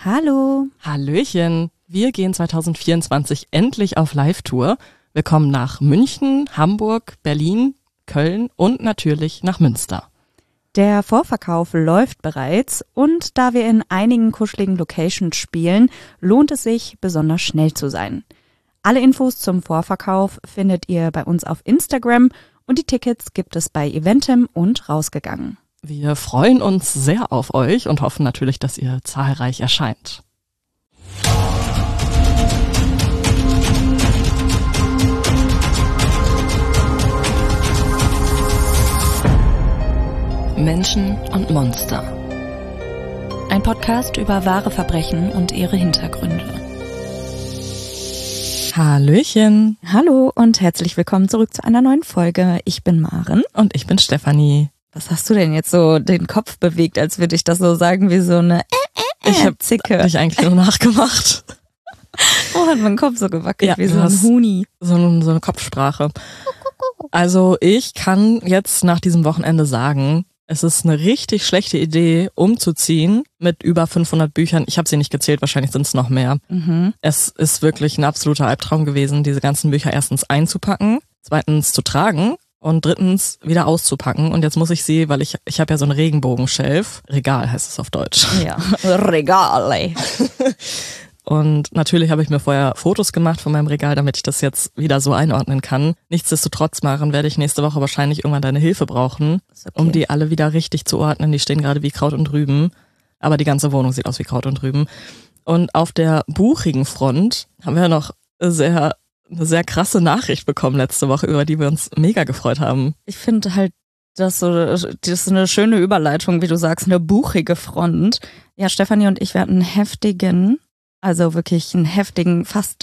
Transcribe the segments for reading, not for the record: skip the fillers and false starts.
Hallo. Hallöchen. Wir gehen 2024 endlich auf Live-Tour. Wir kommen nach München, Hamburg, Berlin, Köln und natürlich nach Münster. Der Vorverkauf läuft bereits und da wir in einigen kuscheligen Locations spielen, lohnt es sich, besonders schnell zu sein. Alle Infos zum Vorverkauf findet ihr bei uns auf Instagram und die Tickets gibt es bei Eventim und Rausgegangen. Wir freuen uns sehr auf euch und hoffen natürlich, dass ihr zahlreich erscheint. Menschen und Monster. Ein Podcast über wahre Verbrechen und ihre Hintergründe. Hallöchen. Hallo und herzlich willkommen zurück zu einer neuen Folge. Ich bin Maren. Und ich bin Stefanie. Was hast du denn jetzt so den Kopf bewegt, als würde ich das so sagen wie so eine Ich habe Zicke? dich eigentlich nur nachgemacht. Oh, hat mein Kopf so gewackelt, Ja, wie du so ein hast Huni. So eine Kopfsprache. Also ich kann jetzt nach diesem Wochenende sagen, es ist eine richtig schlechte Idee, umzuziehen mit über 500 Büchern. Ich habe sie nicht gezählt, wahrscheinlich sind es noch mehr. Es ist wirklich ein absoluter Albtraum gewesen, diese ganzen Bücher erstens einzupacken, zweitens zu tragen und drittens wieder auszupacken. Und jetzt muss ich sie, weil ich habe ja so einen Regenbogenschelf, Regal heißt es auf Deutsch. Ja, Regale. Und natürlich habe ich mir vorher Fotos gemacht von meinem Regal, damit ich das jetzt wieder so einordnen kann. Nichtsdestotrotz, Maren, werde ich nächste Woche wahrscheinlich irgendwann deine Hilfe brauchen, Okay. um die alle wieder richtig zu ordnen. Die stehen gerade wie Kraut und Rüben, aber die ganze Wohnung sieht aus wie Kraut und Rüben. Und auf der buchigen Front haben wir noch eine sehr krasse Nachricht bekommen letzte Woche, über die wir uns mega gefreut haben. Ich finde halt, das ist eine schöne Überleitung, wie du sagst, eine buchige Front. Ja, Stefanie und ich, wir hatten einen heftigen, fast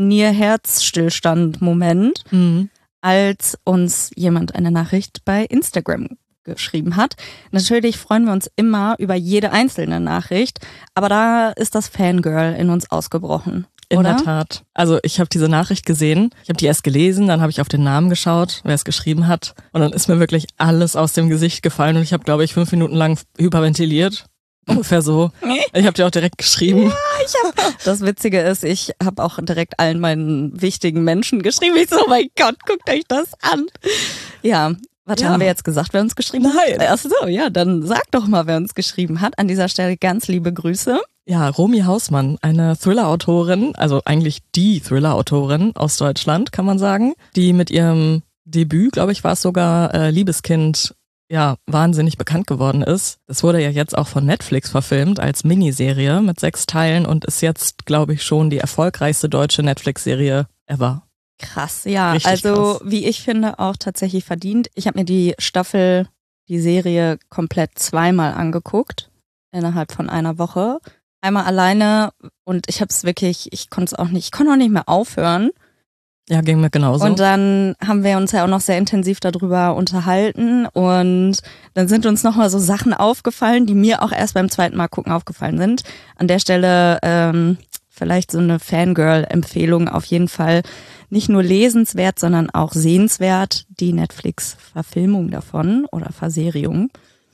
Herzstillstand-Moment, als uns jemand eine Nachricht bei Instagram geschrieben hat. Natürlich freuen wir uns immer über jede einzelne Nachricht, aber da ist das Fangirl in uns ausgebrochen. In oder? der Tat. Also ich habe diese Nachricht gesehen, ich habe die erst gelesen, dann habe ich auf den Namen geschaut, wer es geschrieben hat und dann ist mir wirklich alles aus dem Gesicht gefallen und ich habe, glaube ich, 5 Minuten lang hyperventiliert. Ungefähr so. Ich habe dir auch direkt geschrieben. Ja, das Witzige ist, ich habe auch direkt allen meinen wichtigen Menschen geschrieben. Ich so, oh mein Gott, guckt euch das an. Ja, was haben wir jetzt gesagt, wer uns geschrieben hat? Nein. Ach so, ja, dann sag doch mal, wer uns geschrieben hat. An dieser Stelle ganz liebe Grüße. Ja, Romy Hausmann, eine Thriller-Autorin, also eigentlich die Thriller-Autorin aus Deutschland, kann man sagen, die mit ihrem Debüt, glaube ich, war es sogar, Liebeskind, ja, wahnsinnig bekannt geworden ist. Das wurde ja jetzt auch von Netflix verfilmt als Miniserie mit 6 Teilen und ist jetzt, glaube ich, schon die erfolgreichste deutsche Netflix-Serie ever. Krass, ja. Richtig also, krass. wie ich finde, auch tatsächlich verdient. Ich habe mir die Serie komplett 2-mal angeguckt, innerhalb von einer Woche. Einmal alleine und ich konnte auch nicht mehr aufhören. Ja, ging mir genauso. Und dann haben wir uns ja auch noch sehr intensiv darüber unterhalten und dann sind uns nochmal so Sachen aufgefallen, die mir auch erst beim 2. Mal gucken aufgefallen sind. An der Stelle vielleicht so eine Fangirl-Empfehlung, auf jeden Fall nicht nur lesenswert, sondern auch sehenswert, die Netflix-Verfilmung davon oder Verserierung.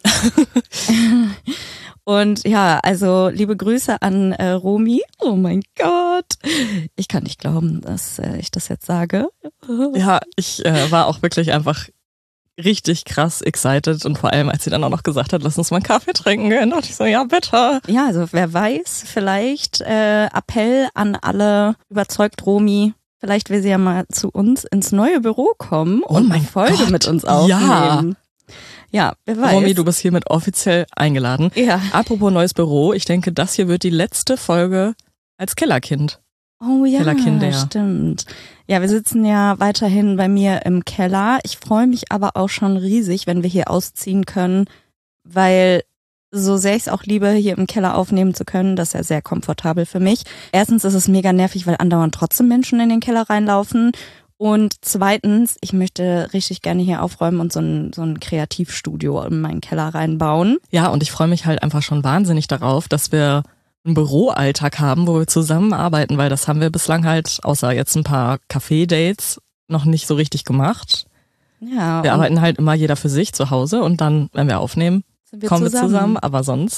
Und ja, also liebe Grüße an Romy. Oh mein Gott. Ich kann nicht glauben, dass ich das jetzt sage. Ja, ich war auch wirklich einfach richtig krass excited und vor allem, als sie dann auch noch gesagt hat, lass uns mal einen Kaffee trinken gehen, dachte ich so, ja bitte. Ja, also wer weiß, vielleicht Appell an alle, überzeugt Romy. Vielleicht will sie ja mal zu uns ins neue Büro kommen und eine Folge mit uns aufnehmen. Ja, wer weiß. Romy, du bist hiermit offiziell eingeladen. Ja. Apropos neues Büro, ich denke, das hier wird die letzte Folge als Kellerkind. Oh ja, Kellerkinder. Stimmt. Ja, wir sitzen ja weiterhin bei mir im Keller. Ich freue mich aber auch schon riesig, wenn wir hier ausziehen können, weil so sehr ich es auch liebe, hier im Keller aufnehmen zu können, das ist ja sehr komfortabel für mich. Erstens ist es mega nervig, weil andauernd trotzdem Menschen in den Keller reinlaufen. Und zweitens, ich möchte richtig gerne hier aufräumen und so ein Kreativstudio in meinen Keller reinbauen. Ja, und ich freue mich halt einfach schon wahnsinnig darauf, dass wir einen Büroalltag haben, wo wir zusammenarbeiten, weil das haben wir bislang halt, außer jetzt ein paar Café-Dates, noch nicht so richtig gemacht. Ja. Wir arbeiten halt immer jeder für sich zu Hause und dann, wenn wir aufnehmen, kommen wir zusammen, aber sonst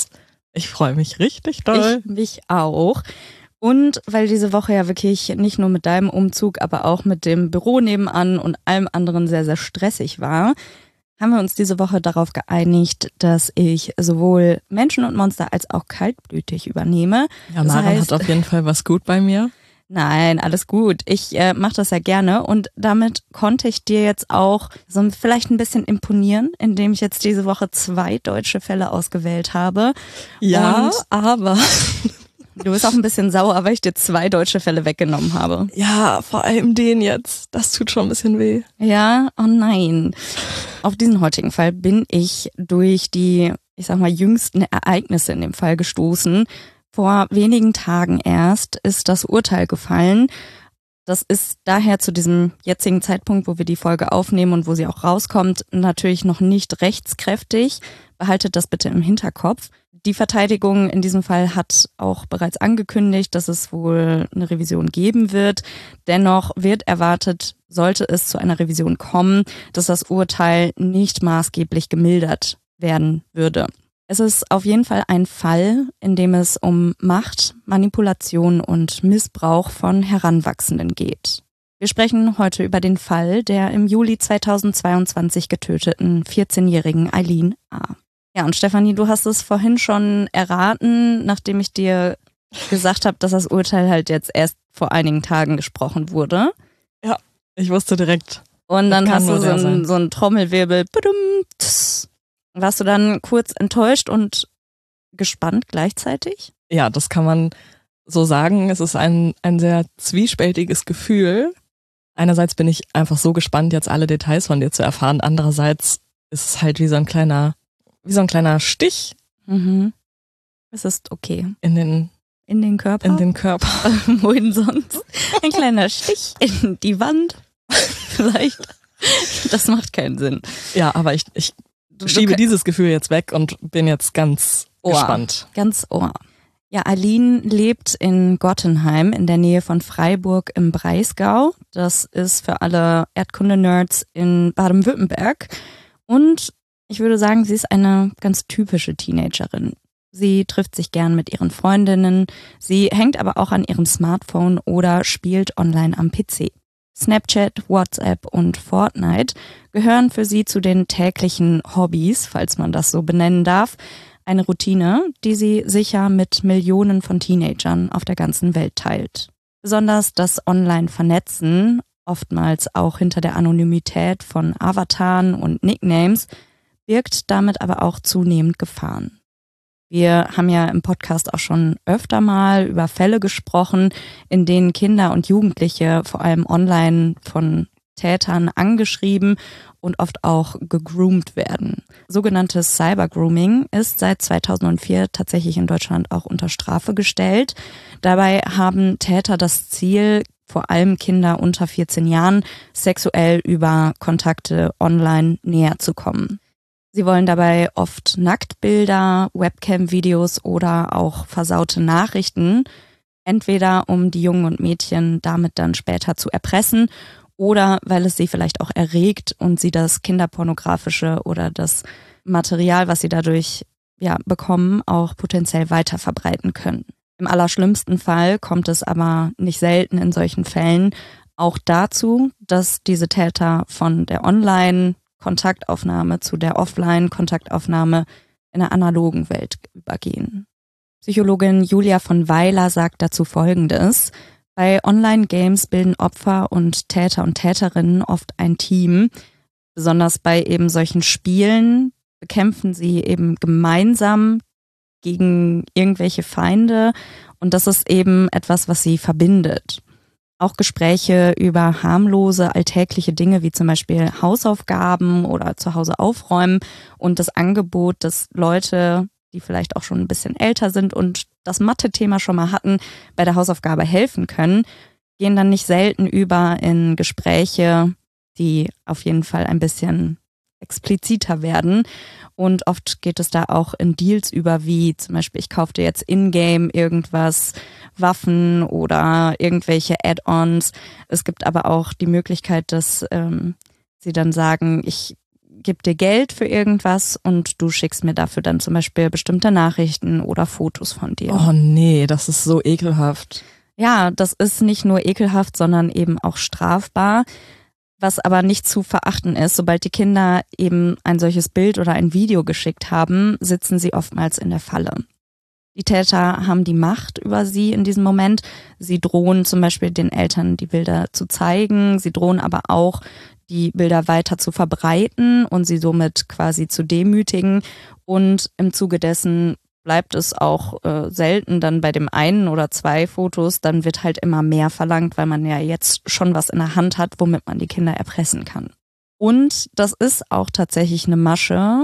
Ich freue mich richtig doll. Ich mich auch. Und weil diese Woche ja wirklich nicht nur mit deinem Umzug, aber auch mit dem Büro nebenan und allem anderen sehr, sehr stressig war, haben wir uns diese Woche darauf geeinigt, dass ich sowohl Menschen und Monster als auch kaltblütig übernehme. Ja, Maren hat auf jeden Fall was gut bei mir. Nein, alles gut. Ich mache das ja gerne und damit konnte ich dir jetzt auch so vielleicht ein bisschen imponieren, indem ich jetzt diese Woche 2 deutsche Fälle ausgewählt habe. Ja, und aber... Du bist auch ein bisschen sauer, weil ich dir 2 deutsche Fälle weggenommen habe. Ja, vor allem den jetzt. Das tut schon ein bisschen weh. Ja, oh nein. Auf diesen heutigen Fall bin ich durch die, ich sag mal, jüngsten Ereignisse in dem Fall gestoßen. Vor wenigen Tagen erst ist das Urteil gefallen. Das ist daher zu diesem jetzigen Zeitpunkt, wo wir die Folge aufnehmen und wo sie auch rauskommt, natürlich noch nicht rechtskräftig. Behaltet das bitte im Hinterkopf. Die Verteidigung in diesem Fall hat auch bereits angekündigt, dass es wohl eine Revision geben wird. Dennoch wird erwartet, sollte es zu einer Revision kommen, dass das Urteil nicht maßgeblich gemildert werden würde. Es ist auf jeden Fall ein Fall, in dem es um Macht, Manipulation und Missbrauch von Heranwachsenden geht. Wir sprechen heute über den Fall der im Juli 2022 getöteten 14-jährigen Eileen A. Ja, und Stefanie, du hast es vorhin schon erraten, nachdem ich dir gesagt habe, dass das Urteil halt jetzt erst vor einigen Tagen gesprochen wurde. Ja, ich wusste direkt. Und dann hast du so einen Trommelwirbel. Warst du dann kurz enttäuscht und gespannt gleichzeitig? Ja, das kann man so sagen. Es ist ein sehr zwiespältiges Gefühl. Einerseits bin ich einfach so gespannt, jetzt alle Details von dir zu erfahren. Andererseits ist es halt wie so ein kleiner Stich. Mhm. Es ist okay. In den Körper. Wohin sonst? Ein kleiner Stich in die Wand. Vielleicht. Das macht keinen Sinn. Ja, aber ich schiebe dieses Gefühl jetzt weg und bin jetzt ganz gespannt. Ganz Ohr. Ja, Eileen lebt in Gottenheim in der Nähe von Freiburg im Breisgau. Das ist für alle Erdkunde-Nerds in Baden-Württemberg. Und ich würde sagen, sie ist eine ganz typische Teenagerin. Sie trifft sich gern mit ihren Freundinnen, sie hängt aber auch an ihrem Smartphone oder spielt online am PC. Snapchat, WhatsApp und Fortnite gehören für sie zu den täglichen Hobbys, falls man das so benennen darf. Eine Routine, die sie sicher mit Millionen von Teenagern auf der ganzen Welt teilt. Besonders das Online-Vernetzen, oftmals auch hinter der Anonymität von Avataren und Nicknames, birgt damit aber auch zunehmend Gefahren. Wir haben ja im Podcast auch schon öfter mal über Fälle gesprochen, in denen Kinder und Jugendliche vor allem online von Tätern angeschrieben und oft auch gegroomt werden. Sogenanntes Cybergrooming ist seit 2004 tatsächlich in Deutschland auch unter Strafe gestellt. Dabei haben Täter das Ziel, vor allem Kinder unter 14 Jahren, sexuell über Kontakte online näher zu kommen. Sie wollen dabei oft Nacktbilder, Webcam-Videos oder auch versaute Nachrichten, entweder um die Jungen und Mädchen damit dann später zu erpressen oder weil es sie vielleicht auch erregt und sie das kinderpornografische oder das Material, was sie dadurch bekommen, auch potenziell weiter verbreiten können. Im allerschlimmsten Fall kommt es aber nicht selten in solchen Fällen auch dazu, dass diese Täter von der Online-Kontaktaufnahme zu der Offline-Kontaktaufnahme in der analogen Welt übergehen. Psychologin Julia von Weiler sagt dazu Folgendes: Bei Online-Games bilden Opfer und Täter und Täterinnen oft ein Team. Besonders bei eben solchen Spielen bekämpfen sie eben gemeinsam gegen irgendwelche Feinde und das ist eben etwas, was sie verbindet. Auch Gespräche über harmlose, alltägliche Dinge wie zum Beispiel Hausaufgaben oder zu Hause aufräumen und das Angebot, dass Leute, die vielleicht auch schon ein bisschen älter sind und das Mathe-Thema schon mal hatten, bei der Hausaufgabe helfen können, gehen dann nicht selten über in Gespräche, die auf jeden Fall ein bisschen expliziter werden. Und oft geht es da auch in Deals über, wie zum Beispiel, ich kaufe dir jetzt in-game irgendwas, Waffen oder irgendwelche Add-ons. Es gibt aber auch die Möglichkeit, dass sie dann sagen, ich gebe dir Geld für irgendwas und du schickst mir dafür dann zum Beispiel bestimmte Nachrichten oder Fotos von dir. Oh nee, das ist so ekelhaft. Ja, das ist nicht nur ekelhaft, sondern eben auch strafbar. Was aber nicht zu verachten ist, sobald die Kinder eben ein solches Bild oder ein Video geschickt haben, sitzen sie oftmals in der Falle. Die Täter haben die Macht über sie in diesem Moment. Sie drohen zum Beispiel den Eltern die Bilder zu zeigen. Sie drohen aber auch, die Bilder weiter zu verbreiten und sie somit quasi zu demütigen. Und im Zuge dessen bleibt es auch selten dann bei dem einen oder zwei Fotos. Dann wird halt immer mehr verlangt, weil man ja jetzt schon was in der Hand hat, womit man die Kinder erpressen kann. Und das ist auch tatsächlich eine Masche,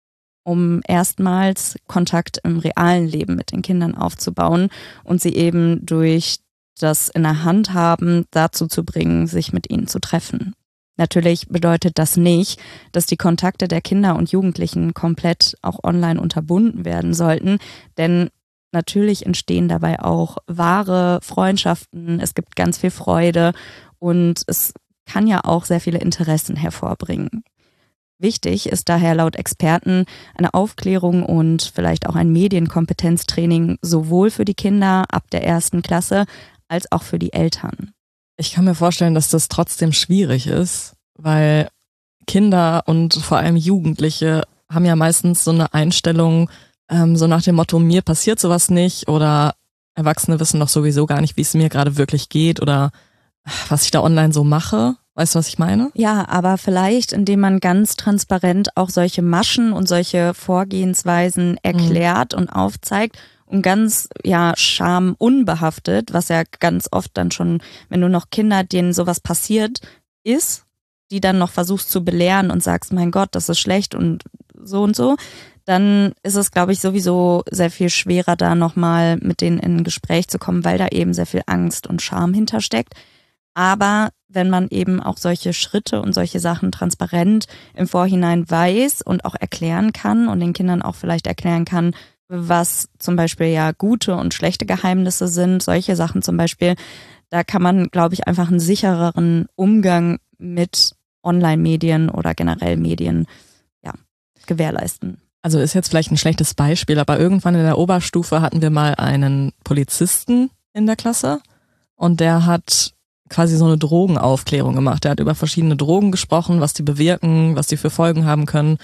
um erstmals Kontakt im realen Leben mit den Kindern aufzubauen und sie eben durch das in der Hand haben dazu zu bringen, sich mit ihnen zu treffen. Natürlich bedeutet das nicht, dass die Kontakte der Kinder und Jugendlichen komplett auch online unterbunden werden sollten, denn natürlich entstehen dabei auch wahre Freundschaften, es gibt ganz viel Freude und es kann ja auch sehr viele Interessen hervorbringen. Wichtig ist daher laut Experten eine Aufklärung und vielleicht auch ein Medienkompetenztraining sowohl für die Kinder ab der 1. Klasse als auch für die Eltern. Ich kann mir vorstellen, dass das trotzdem schwierig ist, weil Kinder und vor allem Jugendliche haben ja meistens so eine Einstellung, so nach dem Motto, mir passiert sowas nicht oder Erwachsene wissen doch sowieso gar nicht, wie es mir gerade wirklich geht oder was ich da online so mache. Weißt du, was ich meine? Ja, aber vielleicht, indem man ganz transparent auch solche Maschen und solche Vorgehensweisen erklärt und aufzeigt und ganz, schamunbehaftet, was ja ganz oft dann schon, wenn du noch Kinder, denen sowas passiert ist, die dann noch versuchst zu belehren und sagst, mein Gott, das ist schlecht und so, dann ist es, glaube ich, sowieso sehr viel schwerer, da nochmal mit denen in ein Gespräch zu kommen, weil da eben sehr viel Angst und Scham hintersteckt. Aber wenn man eben auch solche Schritte und solche Sachen transparent im Vorhinein weiß und auch erklären kann und den Kindern auch vielleicht erklären kann, was zum Beispiel ja gute und schlechte Geheimnisse sind, solche Sachen zum Beispiel, da kann man, glaube ich, einfach einen sichereren Umgang mit Online-Medien oder generell Medien gewährleisten. Also ist jetzt vielleicht ein schlechtes Beispiel, aber irgendwann in der Oberstufe hatten wir mal einen Polizisten in der Klasse und der hat quasi so eine Drogenaufklärung gemacht. Der hat über verschiedene Drogen gesprochen, was die bewirken, was die für Folgen haben können.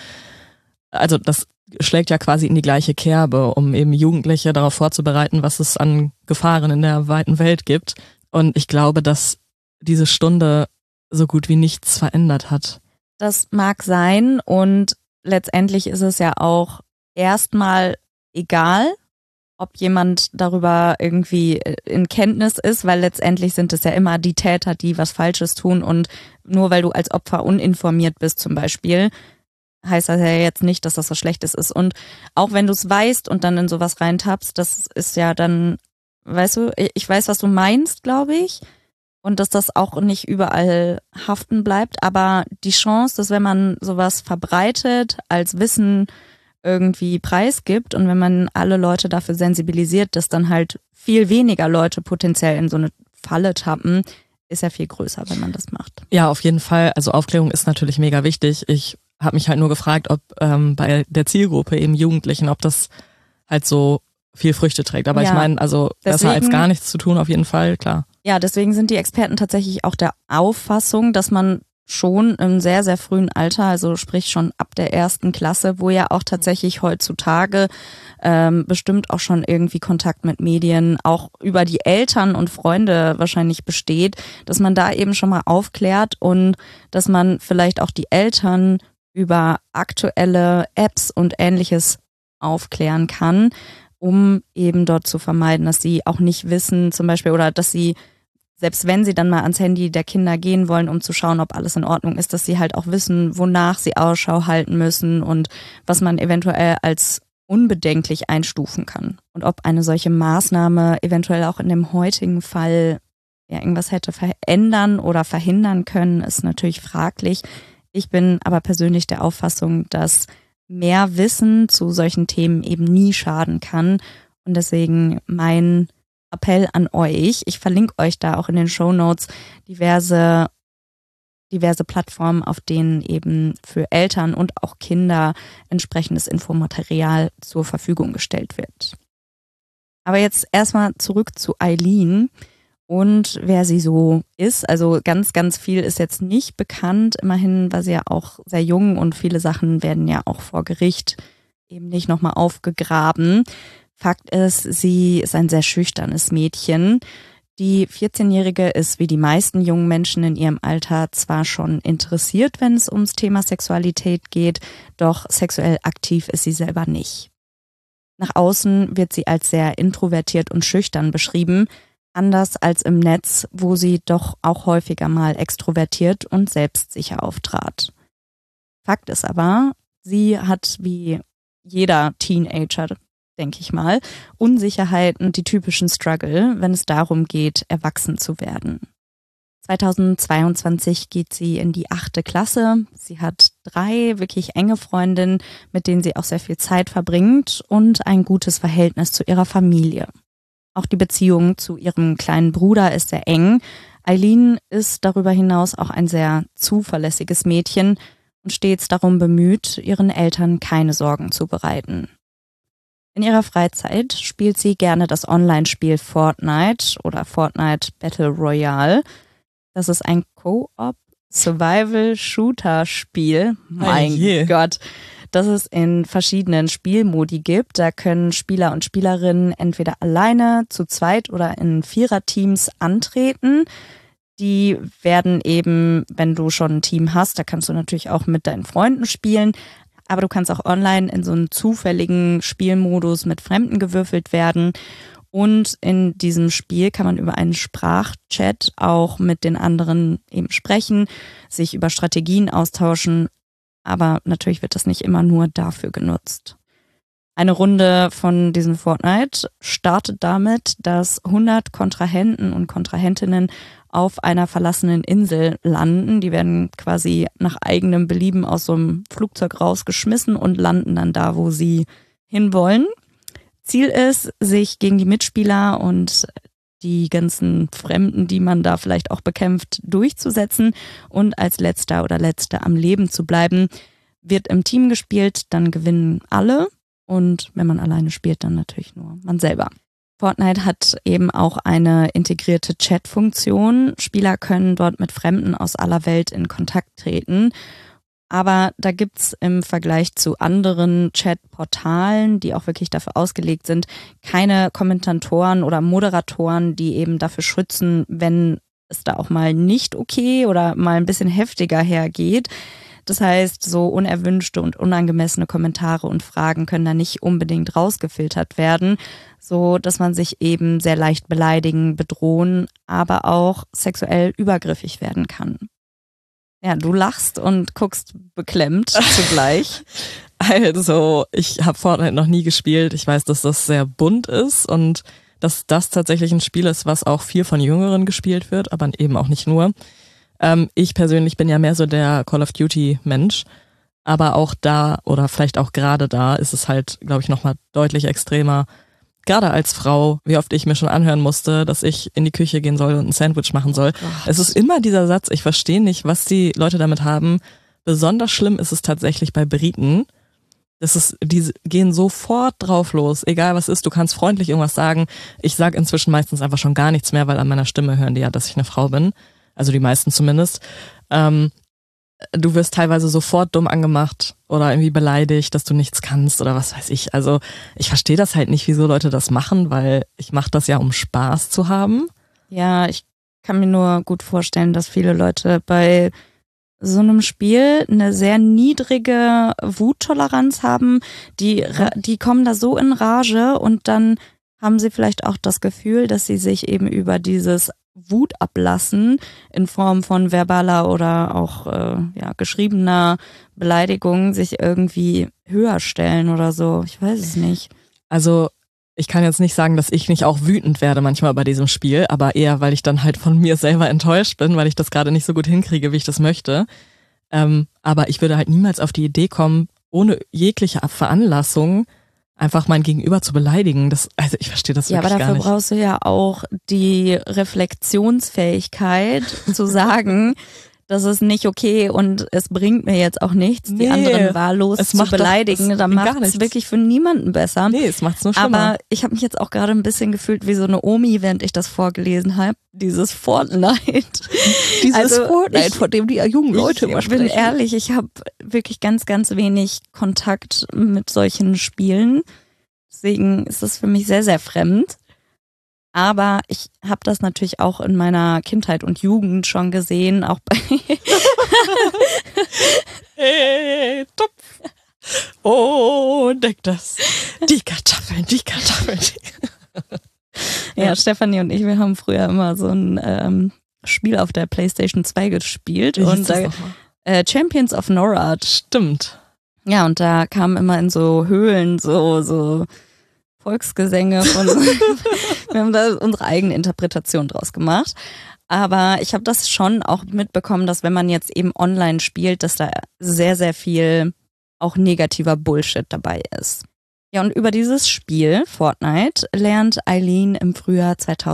Also das schlägt ja quasi in die gleiche Kerbe, um eben Jugendliche darauf vorzubereiten, was es an Gefahren in der weiten Welt gibt. Und ich glaube, dass diese Stunde so gut wie nichts verändert hat. Das mag sein und letztendlich ist es ja auch erstmal egal, ob jemand darüber irgendwie in Kenntnis ist, weil letztendlich sind es ja immer die Täter, die was Falsches tun und nur weil du als Opfer uninformiert bist zum Beispiel, heißt das ja jetzt nicht, dass das was Schlechtes ist. Und auch wenn du es weißt und dann in sowas reintappst, das ist ja dann, weißt du, ich weiß, was du meinst, glaube ich. Und dass das auch nicht überall haften bleibt. Aber die Chance, dass wenn man sowas verbreitet, als Wissen irgendwie preisgibt und wenn man alle Leute dafür sensibilisiert, dass dann halt viel weniger Leute potenziell in so eine Falle tappen, ist ja viel größer, wenn man das macht. Ja, auf jeden Fall. Also Aufklärung ist natürlich mega wichtig. Ich habe mich halt nur gefragt, ob bei der Zielgruppe eben Jugendlichen, ob das halt so viel Früchte trägt. Aber ich meine, also besser als gar nichts zu tun, auf jeden Fall, klar. Ja, deswegen sind die Experten tatsächlich auch der Auffassung, dass man schon im sehr, sehr frühen Alter, also sprich schon ab der 1. Klasse, wo ja auch tatsächlich heutzutage bestimmt auch schon irgendwie Kontakt mit Medien, auch über die Eltern und Freunde wahrscheinlich besteht, dass man da eben schon mal aufklärt und dass man vielleicht auch die Eltern über aktuelle Apps und Ähnliches aufklären kann, um eben dort zu vermeiden, dass sie auch nicht wissen zum Beispiel oder dass sie, selbst wenn sie dann mal ans Handy der Kinder gehen wollen, um zu schauen, ob alles in Ordnung ist, dass sie halt auch wissen, wonach sie Ausschau halten müssen und was man eventuell als unbedenklich einstufen kann. Und ob eine solche Maßnahme eventuell auch in dem heutigen Fall ja irgendwas hätte verändern oder verhindern können, ist natürlich fraglich. Ich bin aber persönlich der Auffassung, dass mehr Wissen zu solchen Themen eben nie schaden kann. Und deswegen mein Appell an euch, ich verlinke euch da auch in den Shownotes diverse diverse Plattformen, auf denen eben für Eltern und auch Kinder entsprechendes Infomaterial zur Verfügung gestellt wird. Aber jetzt erstmal zurück zu Eileen und wer sie so ist. Also ganz, ganz viel ist jetzt nicht bekannt. Immerhin war sie ja auch sehr jung und viele Sachen werden ja auch vor Gericht eben nicht nochmal aufgegraben. Fakt ist, sie ist ein sehr schüchternes Mädchen. Die 14-Jährige ist wie die meisten jungen Menschen in ihrem Alter zwar schon interessiert, wenn es ums Thema Sexualität geht, doch sexuell aktiv ist sie selber nicht. Nach außen wird sie als sehr introvertiert und schüchtern beschrieben, anders als im Netz, wo sie doch auch häufiger mal extrovertiert und selbstsicher auftrat. Fakt ist aber, sie hat wie jeder Teenager, denke ich mal, Unsicherheit und die typischen Struggle, wenn es darum geht, erwachsen zu werden. 2022 geht sie in die 8. Klasse. Sie hat 3 wirklich enge Freundinnen, mit denen sie auch sehr viel Zeit verbringt und ein gutes Verhältnis zu ihrer Familie. Auch die Beziehung zu ihrem kleinen Bruder ist sehr eng. Eileen ist darüber hinaus auch ein sehr zuverlässiges Mädchen und stets darum bemüht, ihren Eltern keine Sorgen zu bereiten. In ihrer Freizeit spielt sie gerne das Online-Spiel Fortnite oder Fortnite Battle Royale. Das ist ein Co-op-Survival-Shooter-Spiel. Mein Gott, das es in verschiedenen Spielmodi gibt. Da können Spieler und Spielerinnen entweder alleine, zu zweit oder in Viererteams antreten. Die werden eben, wenn du schon ein Team hast, da kannst du natürlich auch mit deinen Freunden spielen. Aber du kannst auch online in so einen zufälligen Spielmodus mit Fremden gewürfelt werden. Und in diesem Spiel kann man über einen Sprachchat auch mit den anderen eben sprechen, sich über Strategien austauschen. Aber natürlich wird das nicht immer nur dafür genutzt. Eine Runde von diesem Fortnite startet damit, dass 100 Kontrahenten und Kontrahentinnen auf einer verlassenen Insel landen. Die werden quasi nach eigenem Belieben aus so einem Flugzeug rausgeschmissen und landen dann da, wo sie hinwollen. Ziel ist, sich gegen die Mitspieler und die ganzen Fremden, die man da vielleicht auch bekämpft, durchzusetzen und als Letzter oder Letzte am Leben zu bleiben. Wird im Team gespielt, dann gewinnen alle und wenn man alleine spielt, dann natürlich nur man selber. Fortnite hat eben auch eine integrierte Chat-Funktion. Spieler können dort mit Fremden aus aller Welt in Kontakt treten. Aber da gibt's im Vergleich zu anderen Chat-Portalen, die auch wirklich dafür ausgelegt sind, keine Kommentatoren oder Moderatoren, die eben dafür schützen, wenn es da auch mal nicht okay oder mal ein bisschen heftiger hergeht. Das heißt, so unerwünschte und unangemessene Kommentare und Fragen können da nicht unbedingt rausgefiltert werden, so dass man sich eben sehr leicht beleidigen, bedrohen, aber auch sexuell übergriffig werden kann. Ja, du lachst und guckst beklemmt zugleich. Also, ich habe Fortnite noch nie gespielt. Ich weiß, dass das sehr bunt ist und dass das tatsächlich ein Spiel ist, was auch viel von Jüngeren gespielt wird, aber eben auch nicht nur. Ich persönlich bin ja mehr so der Call of Duty Mensch, aber auch da oder vielleicht auch gerade da ist es halt, glaube ich, nochmal deutlich extremer. Gerade als Frau, wie oft ich mir schon anhören musste, dass ich in die Küche gehen soll und ein Sandwich machen soll. Oh, es ist immer dieser Satz, ich verstehe nicht, was die Leute damit haben. Besonders schlimm ist es tatsächlich bei Briten. Die gehen sofort drauf los, egal was ist, du kannst freundlich irgendwas sagen. Ich sage inzwischen meistens einfach schon gar nichts mehr, weil an meiner Stimme hören die ja, dass ich eine Frau bin. Also die meisten zumindest. Du wirst teilweise sofort dumm angemacht oder irgendwie beleidigt, dass du nichts kannst oder was weiß ich. Also ich verstehe das halt nicht, wieso Leute das machen, weil ich mache das ja, um Spaß zu haben. Ja, ich kann mir nur gut vorstellen, dass viele Leute bei so einem Spiel eine sehr niedrige Wuttoleranz haben. Die kommen da so in Rage und dann haben sie vielleicht auch das Gefühl, dass sie sich eben über dieses Wut ablassen in Form von verbaler oder auch geschriebener Beleidigung sich irgendwie höher stellen oder so. Ich weiß es nicht. Also ich kann jetzt nicht sagen, dass ich nicht auch wütend werde manchmal bei diesem Spiel, aber eher, weil ich dann halt von mir selber enttäuscht bin, weil ich das gerade nicht so gut hinkriege, wie ich das möchte. Aber ich würde halt niemals auf die Idee kommen, ohne jegliche Veranlassung einfach mein Gegenüber zu beleidigen. Also ich verstehe das wirklich gar nicht. Ja, aber dafür brauchst du ja auch die Reflexionsfähigkeit zu sagen, das ist nicht okay und es bringt mir jetzt auch nichts, die anderen wahllos zu beleidigen. Da macht es wirklich für niemanden besser. Nee, es macht's nur schlimmer. Aber ich habe mich jetzt auch gerade ein bisschen gefühlt wie so eine Omi, während ich das vorgelesen habe. Dieses Fortnite. Fortnite, von dem die jungen Leute immer sprechen. Ich bin ehrlich, ich habe wirklich ganz, ganz wenig Kontakt mit solchen Spielen. Deswegen ist das für mich sehr, sehr fremd. Aber ich habe das natürlich auch in meiner Kindheit und Jugend schon gesehen, auch bei hey, Topf. Oh, deck das. Die Kartoffeln. Ja, Stefanie und ich, wir haben früher immer so ein Spiel auf der PlayStation 2 gespielt. Und Champions of Norad. Stimmt. Ja, und da kamen immer in so Höhlen so Volksgesänge von wir haben da unsere eigene Interpretation draus gemacht. Aber ich habe das schon auch mitbekommen, dass wenn man jetzt eben online spielt, dass da sehr, sehr viel auch negativer Bullshit dabei ist. Ja, und über dieses Spiel, Fortnite, lernt Eileen im Frühjahr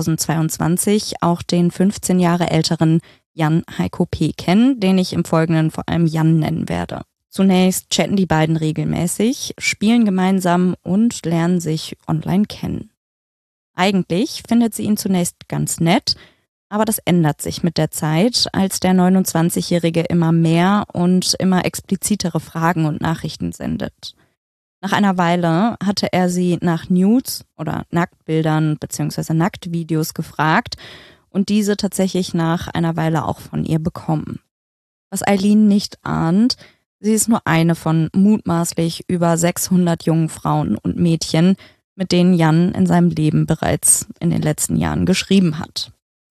2022 auch den 15 Jahre älteren Jan Heiko P. kennen, den ich im Folgenden vor allem Jan nennen werde. Zunächst chatten die beiden regelmäßig, spielen gemeinsam und lernen sich online kennen. Eigentlich findet sie ihn zunächst ganz nett, aber das ändert sich mit der Zeit, als der 29-Jährige immer mehr und immer explizitere Fragen und Nachrichten sendet. Nach einer Weile hatte er sie nach Nudes oder Nacktbildern bzw. Nacktvideos gefragt und diese tatsächlich nach einer Weile auch von ihr bekommen. Was Eileen nicht ahnt, sie ist nur eine von mutmaßlich über 600 jungen Frauen und Mädchen, mit denen Jan in seinem Leben bereits in den letzten Jahren geschrieben hat.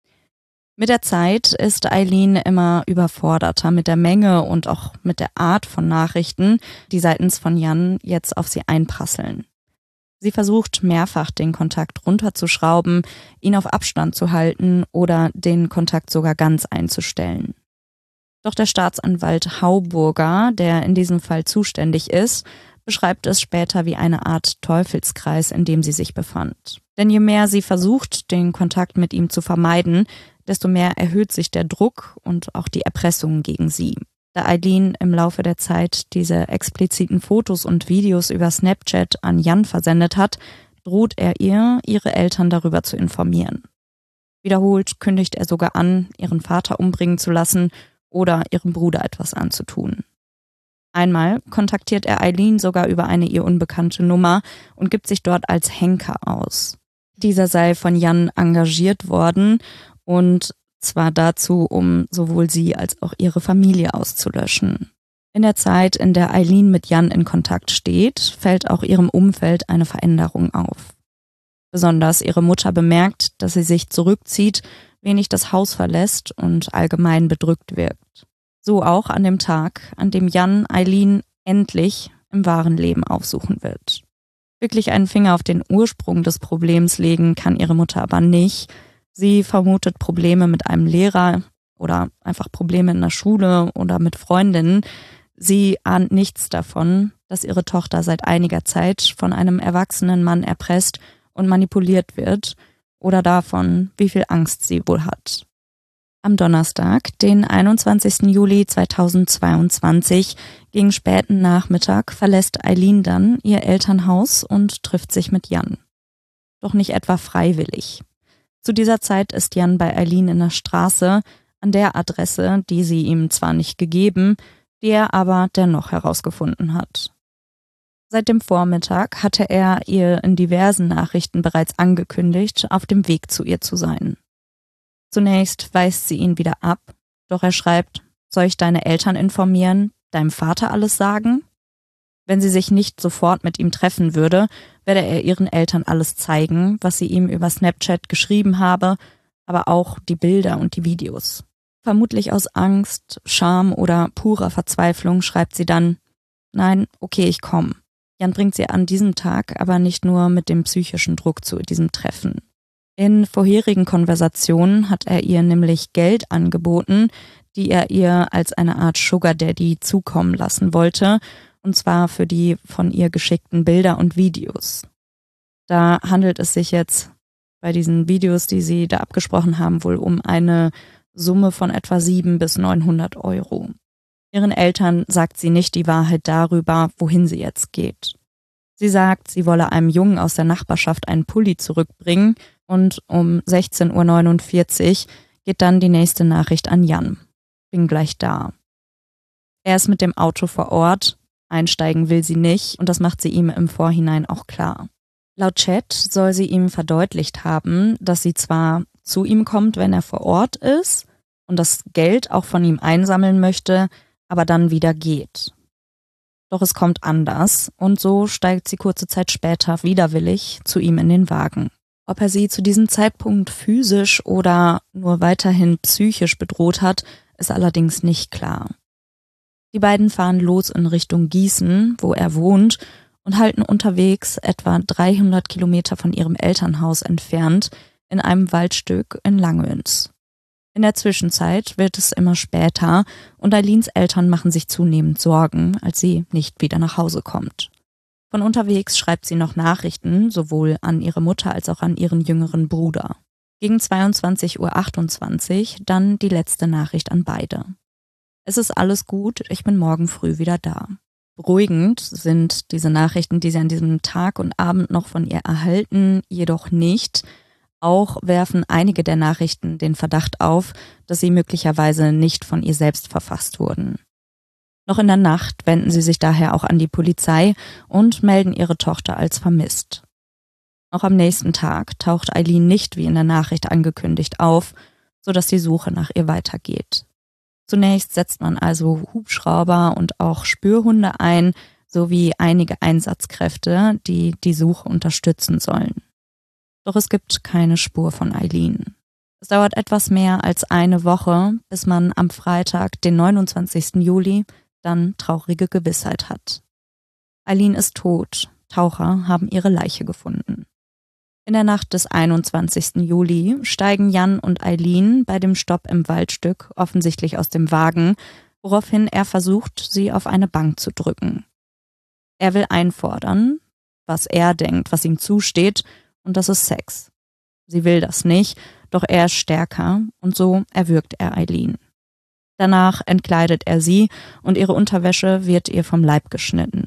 Mit der Zeit ist Eileen immer überforderter mit der Menge und auch mit der Art von Nachrichten, die seitens von Jan jetzt auf sie einprasseln. Sie versucht mehrfach, den Kontakt runterzuschrauben, ihn auf Abstand zu halten oder den Kontakt sogar ganz einzustellen. Doch der Staatsanwalt Hauburger, der in diesem Fall zuständig ist, beschreibt es später wie eine Art Teufelskreis, in dem sie sich befand. Denn je mehr sie versucht, den Kontakt mit ihm zu vermeiden, desto mehr erhöht sich der Druck und auch die Erpressung gegen sie. Da Eileen im Laufe der Zeit diese expliziten Fotos und Videos über Snapchat an Jan versendet hat, droht er ihr, ihre Eltern darüber zu informieren. Wiederholt kündigt er sogar an, ihren Vater umbringen zu lassen oder ihrem Bruder etwas anzutun. Einmal kontaktiert er Eileen sogar über eine ihr unbekannte Nummer und gibt sich dort als Henker aus. Dieser sei von Jan engagiert worden und zwar dazu, um sowohl sie als auch ihre Familie auszulöschen. In der Zeit, in der Eileen mit Jan in Kontakt steht, fällt auch ihrem Umfeld eine Veränderung auf. Besonders ihre Mutter bemerkt, dass sie sich zurückzieht, wenig das Haus verlässt und allgemein bedrückt wirkt. So auch an dem Tag, an dem Jan Eileen endlich im wahren Leben aufsuchen wird. Wirklich einen Finger auf den Ursprung des Problems legen kann ihre Mutter aber nicht. Sie vermutet Probleme mit einem Lehrer oder einfach Probleme in der Schule oder mit Freundinnen. Sie ahnt nichts davon, dass ihre Tochter seit einiger Zeit von einem erwachsenen Mann erpresst und manipuliert wird oder davon, wie viel Angst sie wohl hat. Am Donnerstag, den 21. Juli 2022, gegen späten Nachmittag verlässt Eileen dann ihr Elternhaus und trifft sich mit Jan. Doch nicht etwa freiwillig. Zu dieser Zeit ist Jan bei Eileen in der Straße, an der Adresse, die sie ihm zwar nicht gegeben, die er aber dennoch herausgefunden hat. Seit dem Vormittag hatte er ihr in diversen Nachrichten bereits angekündigt, auf dem Weg zu ihr zu sein. Zunächst weist sie ihn wieder ab, doch er schreibt, soll ich deine Eltern informieren, deinem Vater alles sagen? Wenn sie sich nicht sofort mit ihm treffen würde, werde er ihren Eltern alles zeigen, was sie ihm über Snapchat geschrieben habe, aber auch die Bilder und die Videos. Vermutlich aus Angst, Scham oder purer Verzweiflung schreibt sie dann, nein, okay, ich komme. Jan bringt sie an diesem Tag aber nicht nur mit dem psychischen Druck zu diesem Treffen. In vorherigen Konversationen hat er ihr nämlich Geld angeboten, die er ihr als eine Art Sugar Daddy zukommen lassen wollte, und zwar für die von ihr geschickten Bilder und Videos. Da handelt es sich jetzt bei diesen Videos, die sie da abgesprochen haben, wohl um eine Summe von etwa 700 bis 900 Euro. Ihren Eltern sagt sie nicht die Wahrheit darüber, wohin sie jetzt geht. Sie sagt, sie wolle einem Jungen aus der Nachbarschaft einen Pulli zurückbringen und um 16:49 Uhr geht dann die nächste Nachricht an Jan. Bin gleich da. Er ist mit dem Auto vor Ort, einsteigen will sie nicht und das macht sie ihm im Vorhinein auch klar. Laut Chat soll sie ihm verdeutlicht haben, dass sie zwar zu ihm kommt, wenn er vor Ort ist und das Geld auch von ihm einsammeln möchte, aber dann wieder geht. Doch es kommt anders und so steigt sie kurze Zeit später widerwillig zu ihm in den Wagen. Ob er sie zu diesem Zeitpunkt physisch oder nur weiterhin psychisch bedroht hat, ist allerdings nicht klar. Die beiden fahren los in Richtung Gießen, wo er wohnt, und halten unterwegs etwa 300 Kilometer von ihrem Elternhaus entfernt in einem Waldstück in Langöns. In der Zwischenzeit wird es immer später und Aylins Eltern machen sich zunehmend Sorgen, als sie nicht wieder nach Hause kommt. Von unterwegs schreibt sie noch Nachrichten, sowohl an ihre Mutter als auch an ihren jüngeren Bruder. Gegen 22:28 Uhr dann die letzte Nachricht an beide. Es ist alles gut, ich bin morgen früh wieder da. Beruhigend sind diese Nachrichten, die sie an diesem Tag und Abend noch von ihr erhalten, jedoch nicht. Auch werfen einige der Nachrichten den Verdacht auf, dass sie möglicherweise nicht von ihr selbst verfasst wurden. Noch in der Nacht wenden sie sich daher auch an die Polizei und melden ihre Tochter als vermisst. Noch am nächsten Tag taucht Aylin nicht wie in der Nachricht angekündigt auf, sodass die Suche nach ihr weitergeht. Zunächst setzt man also Hubschrauber und auch Spürhunde ein, sowie einige Einsatzkräfte, die die Suche unterstützen sollen. Doch es gibt keine Spur von Aylin. Es dauert etwas mehr als eine Woche, bis man am Freitag, den 29. Juli, dann traurige Gewissheit hat. Aylin ist tot, Taucher haben ihre Leiche gefunden. In der Nacht des 21. Juli steigen Jan und Aylin bei dem Stopp im Waldstück offensichtlich aus dem Wagen, woraufhin er versucht, sie auf eine Bank zu drücken. Er will einfordern, was er denkt, was ihm zusteht, und das ist Sex. Sie will das nicht, doch er ist stärker und so erwürgt er Aylin. Danach entkleidet er sie und ihre Unterwäsche wird ihr vom Leib geschnitten.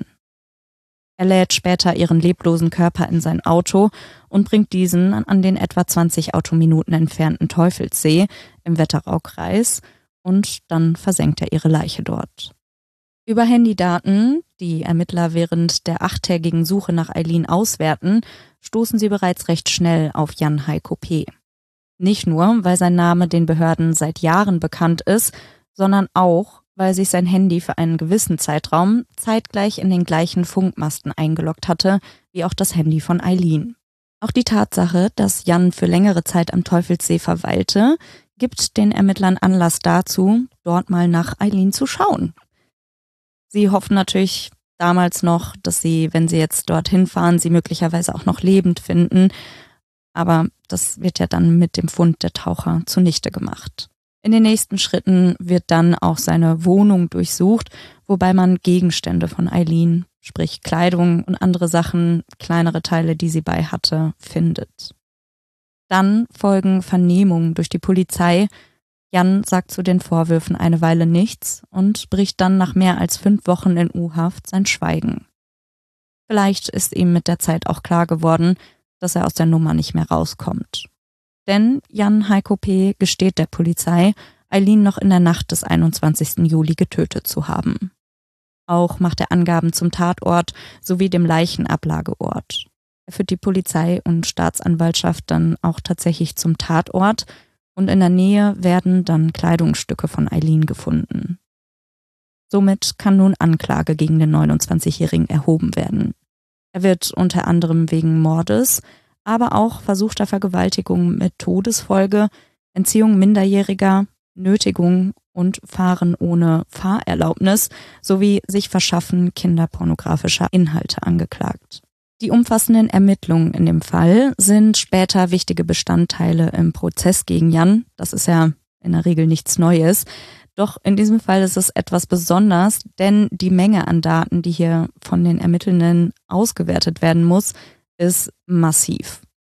Er lädt später ihren leblosen Körper in sein Auto und bringt diesen an den etwa 20 Autominuten entfernten Teufelssee im Wetteraukreis und dann versenkt er ihre Leiche dort. Über Handydaten, die Ermittler während der 8-tägigen Suche nach Aylin auswerten, stoßen sie bereits recht schnell auf Jan Heiko P. Nicht nur, weil sein Name den Behörden seit Jahren bekannt ist, sondern auch, weil sich sein Handy für einen gewissen Zeitraum zeitgleich in den gleichen Funkmasten eingeloggt hatte, wie auch das Handy von Aylin. Auch die Tatsache, dass Jan für längere Zeit am Teufelssee verweilte, gibt den Ermittlern Anlass dazu, dort mal nach Aylin zu schauen. Sie hoffen natürlich damals noch, dass sie, wenn sie jetzt dorthin fahren, sie möglicherweise auch noch lebend finden. Aber das wird ja dann mit dem Fund der Taucher zunichte gemacht. In den nächsten Schritten wird dann auch seine Wohnung durchsucht, wobei man Gegenstände von Aylin, sprich Kleidung und andere Sachen, kleinere Teile, die sie bei hatte, findet. Dann folgen Vernehmungen durch die Polizei. Jan sagt zu den Vorwürfen eine Weile nichts und bricht dann nach mehr als 5 Wochen in U-Haft sein Schweigen. Vielleicht ist ihm mit der Zeit auch klar geworden, dass er aus der Nummer nicht mehr rauskommt. Denn Jan Heiko P. gesteht der Polizei, Aylin noch in der Nacht des 21. Juli getötet zu haben. Auch macht er Angaben zum Tatort sowie dem Leichenablageort. Er führt die Polizei und Staatsanwaltschaft dann auch tatsächlich zum Tatort und in der Nähe werden dann Kleidungsstücke von Aylin gefunden. Somit kann nun Anklage gegen den 29-Jährigen erhoben werden. Er wird unter anderem wegen Mordes, aber auch versuchter Vergewaltigung mit Todesfolge, Entziehung Minderjähriger, Nötigung und Fahren ohne Fahrerlaubnis sowie sich Verschaffen kinderpornografischer Inhalte angeklagt. Die umfassenden Ermittlungen in dem Fall sind später wichtige Bestandteile im Prozess gegen Jan. Das ist ja in der Regel nichts Neues. Doch in diesem Fall ist es etwas besonders, denn die Menge an Daten, die hier von den Ermittelnden ausgewertet werden muss, ist massiv.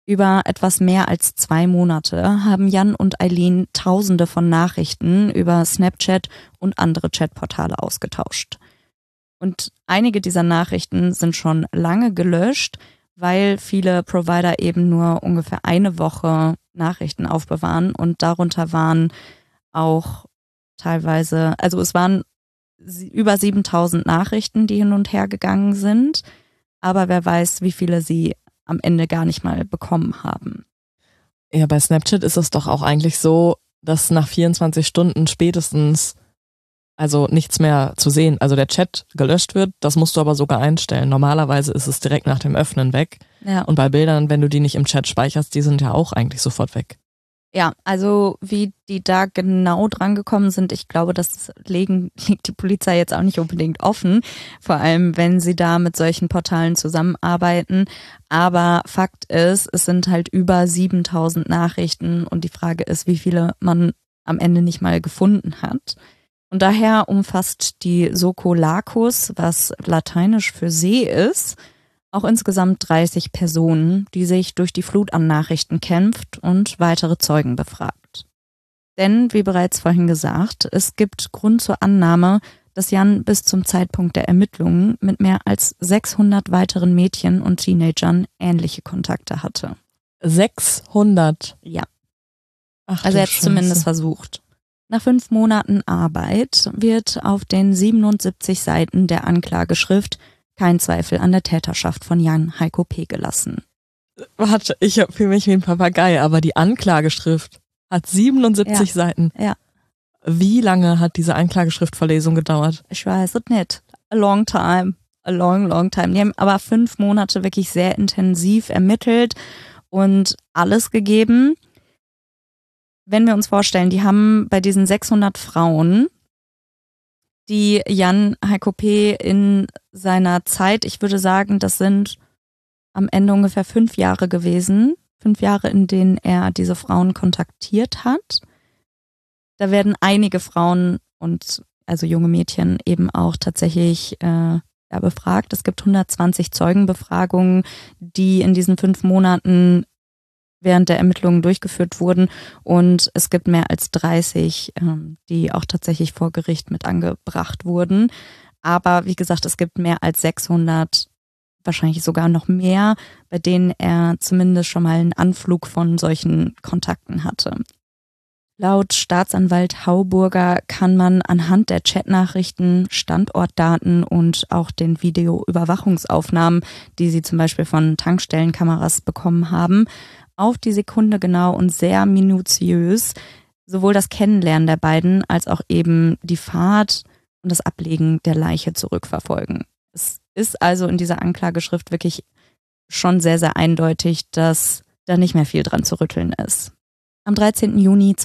Über etwas mehr als 2 Monate haben Jan und Eileen Tausende von Nachrichten über Snapchat und andere Chatportale ausgetauscht. Und einige dieser Nachrichten sind schon lange gelöscht, weil viele Provider eben nur ungefähr eine Woche Nachrichten aufbewahren und darunter waren auch teilweise, also es waren über 7.000 Nachrichten, die hin und her gegangen sind, aber wer weiß, wie viele sie am Ende gar nicht mal bekommen haben. Ja, bei Snapchat ist es doch auch eigentlich so, dass nach 24 Stunden spätestens also nichts mehr zu sehen, also der Chat gelöscht wird, das musst du aber sogar einstellen. Normalerweise ist es direkt nach dem Öffnen weg. Ja. Und bei Bildern, wenn du die nicht im Chat speicherst, die sind ja auch eigentlich sofort weg. Ja, also wie die da genau dran gekommen sind, ich glaube, das liegt die Polizei jetzt auch nicht unbedingt offen, vor allem wenn sie da mit solchen Portalen zusammenarbeiten. Aber Fakt ist, es sind halt über 7.000 Nachrichten und die Frage ist, wie viele man am Ende nicht mal gefunden hat. Und daher umfasst die Soko Lacus, was lateinisch für See ist, auch insgesamt 30 Personen, die sich durch die Flut an Nachrichten kämpft und weitere Zeugen befragt. Denn, wie bereits vorhin gesagt, es gibt Grund zur Annahme, dass Jan bis zum Zeitpunkt der Ermittlungen mit mehr als 600 weiteren Mädchen und Teenagern ähnliche Kontakte hatte. 600? Ja. Ach, also er hat es zumindest versucht. Nach 5 Monaten Arbeit wird auf den 77 Seiten der Anklageschrift kein Zweifel an der Täterschaft von Jan Heiko P. gelassen. Warte, ich fühle mich wie ein Papagei, aber die Anklageschrift hat 77 Seiten. Ja. Wie lange hat diese Anklageschriftverlesung gedauert? Ich weiß es nicht. A long time. A long, long time. Die haben aber 5 Monate wirklich sehr intensiv ermittelt und alles gegeben. Wenn wir uns vorstellen, die haben bei diesen 600 Frauen, die Jan Heiko P. in seiner Zeit, ich würde sagen, das sind am Ende ungefähr 5 Jahre gewesen. 5 Jahre, in denen er diese Frauen kontaktiert hat. Da werden einige Frauen und also junge Mädchen eben auch tatsächlich befragt. Es gibt 120 Zeugenbefragungen, die in diesen 5 Monaten während der Ermittlungen durchgeführt wurden und es gibt mehr als 30, die auch tatsächlich vor Gericht mit angebracht wurden. Aber wie gesagt, es gibt mehr als 600, wahrscheinlich sogar noch mehr, bei denen er zumindest schon mal einen Anflug von solchen Kontakten hatte. Laut Staatsanwalt Hauburger kann man anhand der Chatnachrichten, Standortdaten und auch den Videoüberwachungsaufnahmen, die sie zum Beispiel von Tankstellenkameras bekommen haben, auf die Sekunde genau und sehr minutiös sowohl das Kennenlernen der beiden als auch eben die Fahrt und das Ablegen der Leiche zurückverfolgen. Es ist also in dieser Anklageschrift wirklich schon sehr, sehr eindeutig, dass da nicht mehr viel dran zu rütteln ist. Am 13. Juni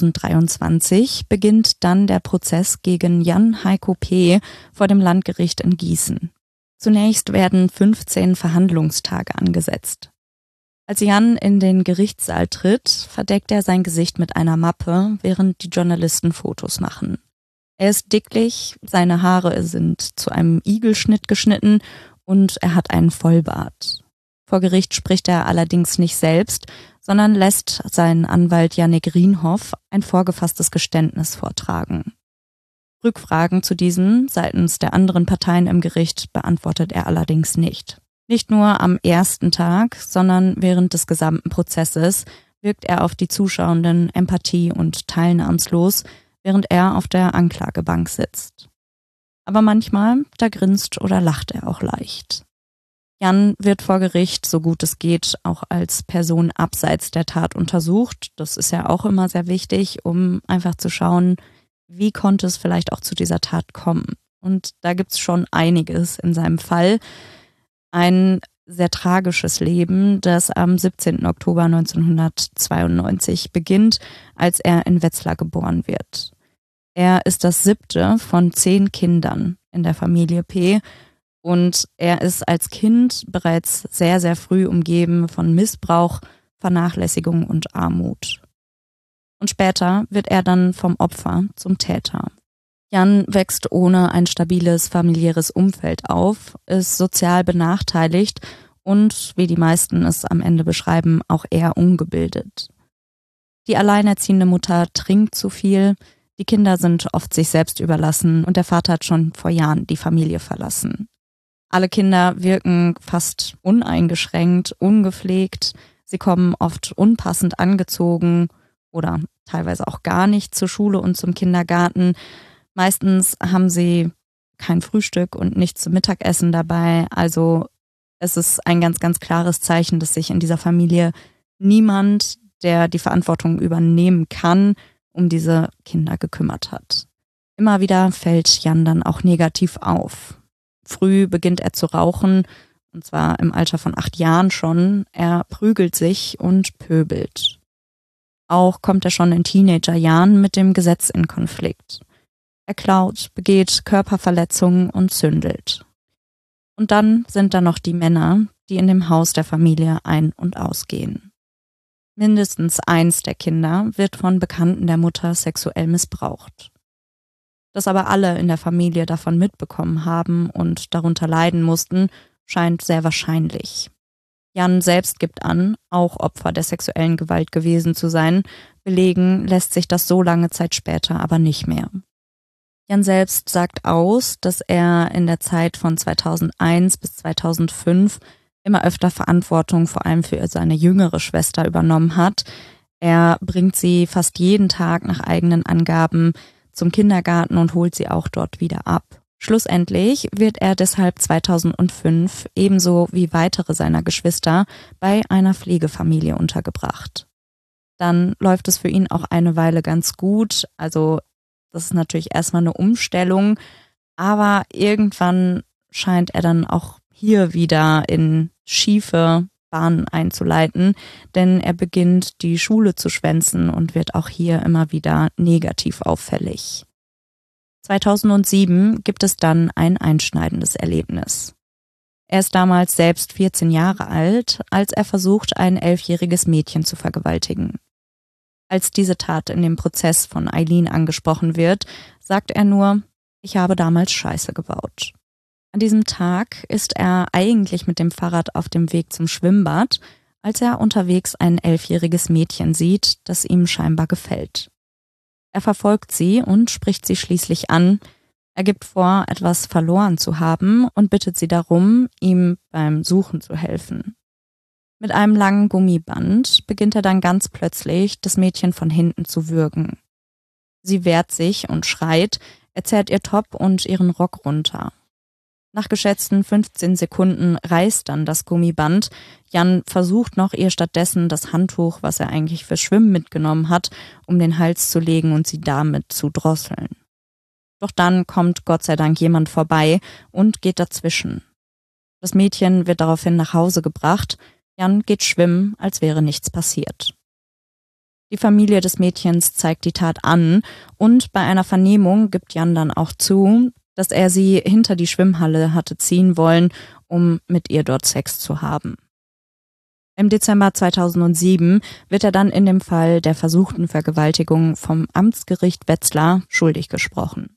2023 beginnt dann der Prozess gegen Jan Heiko P. vor dem Landgericht in Gießen. Zunächst werden 15 Verhandlungstage angesetzt. Als Jan in den Gerichtssaal tritt, verdeckt er sein Gesicht mit einer Mappe, während die Journalisten Fotos machen. Er ist dicklich, seine Haare sind zu einem Igelschnitt geschnitten und er hat einen Vollbart. Vor Gericht spricht er allerdings nicht selbst, sondern lässt seinen Anwalt Jannik Rienhoff ein vorgefasstes Geständnis vortragen. Rückfragen zu diesem seitens der anderen Parteien im Gericht beantwortet er allerdings nicht. Nicht nur am ersten Tag, sondern während des gesamten Prozesses wirkt er auf die Zuschauenden empathie- und teilnahmslos, während er auf der Anklagebank sitzt. Aber manchmal, da grinst oder lacht er auch leicht. Jan wird vor Gericht, so gut es geht, auch als Person abseits der Tat untersucht. Das ist ja auch immer sehr wichtig, um einfach zu schauen, wie konnte es vielleicht auch zu dieser Tat kommen. Und da gibt's schon einiges in seinem Fall. Ein sehr tragisches Leben, das am 17. Oktober 1992 beginnt, als er in Wetzlar geboren wird. Er ist das 7. von 10 Kindern in der Familie P. Und er ist als Kind bereits sehr, sehr früh umgeben von Missbrauch, Vernachlässigung und Armut. Und später wird er dann vom Opfer zum Täter. Jan wächst ohne ein stabiles familiäres Umfeld auf, ist sozial benachteiligt und, wie die meisten es am Ende beschreiben, auch eher ungebildet. Die alleinerziehende Mutter trinkt zu viel, die Kinder sind oft sich selbst überlassen und der Vater hat schon vor Jahren die Familie verlassen. Alle Kinder wirken fast uneingeschränkt, ungepflegt, sie kommen oft unpassend angezogen oder teilweise auch gar nicht zur Schule und zum Kindergarten. Meistens haben sie kein Frühstück und nichts zum Mittagessen dabei, also es ist ein ganz, ganz klares Zeichen, dass sich in dieser Familie niemand, der die Verantwortung übernehmen kann, um diese Kinder gekümmert hat. Immer wieder fällt Jan dann auch negativ auf. Früh beginnt er zu rauchen, und zwar im Alter von 8 Jahren schon. Er prügelt sich und pöbelt. Auch kommt er schon in Teenagerjahren mit dem Gesetz in Konflikt. Er klaut, begeht Körperverletzungen und zündelt. Und dann sind da noch die Männer, die in dem Haus der Familie ein- und ausgehen. Mindestens eins der Kinder wird von Bekannten der Mutter sexuell missbraucht. Dass aber alle in der Familie davon mitbekommen haben und darunter leiden mussten, scheint sehr wahrscheinlich. Jan selbst gibt an, auch Opfer der sexuellen Gewalt gewesen zu sein. Belegen lässt sich das so lange Zeit später aber nicht mehr. Jan selbst sagt aus, dass er in der Zeit von 2001 bis 2005 immer öfter Verantwortung vor allem für seine jüngere Schwester übernommen hat. Er bringt sie fast jeden Tag nach eigenen Angaben zum Kindergarten und holt sie auch dort wieder ab. Schlussendlich wird er deshalb 2005 ebenso wie weitere seiner Geschwister bei einer Pflegefamilie untergebracht. Dann läuft es für ihn auch eine Weile ganz gut, also das ist natürlich erstmal eine Umstellung, aber irgendwann scheint er dann auch hier wieder in schiefe Bahnen einzuleiten, denn er beginnt die Schule zu schwänzen und wird auch hier immer wieder negativ auffällig. 2007 gibt es dann ein einschneidendes Erlebnis. Er ist damals selbst 14 Jahre alt, als er versucht, ein 11-jähriges Mädchen zu vergewaltigen. Als diese Tat in dem Prozess von Eileen angesprochen wird, sagt er nur, ich habe damals Scheiße gebaut. An diesem Tag ist er eigentlich mit dem Fahrrad auf dem Weg zum Schwimmbad, als er unterwegs ein 11-jähriges Mädchen sieht, das ihm scheinbar gefällt. Er verfolgt sie und spricht sie schließlich an. Er gibt vor, etwas verloren zu haben und bittet sie darum, ihm beim Suchen zu helfen. Mit einem langen Gummiband beginnt er dann ganz plötzlich, das Mädchen von hinten zu würgen. Sie wehrt sich und schreit, er zerrt ihr Top und ihren Rock runter. Nach geschätzten 15 Sekunden reißt dann das Gummiband. Jan versucht noch, ihr stattdessen das Handtuch, was er eigentlich fürs Schwimmen mitgenommen hat, um den Hals zu legen und sie damit zu drosseln. Doch dann kommt Gott sei Dank jemand vorbei und geht dazwischen. Das Mädchen wird daraufhin nach Hause gebracht. Jan geht schwimmen, als wäre nichts passiert. Die Familie des Mädchens zeigt die Tat an und bei einer Vernehmung gibt Jan dann auch zu, dass er sie hinter die Schwimmhalle hatte ziehen wollen, um mit ihr dort Sex zu haben. Im Dezember 2007 wird er dann in dem Fall der versuchten Vergewaltigung vom Amtsgericht Wetzlar schuldig gesprochen.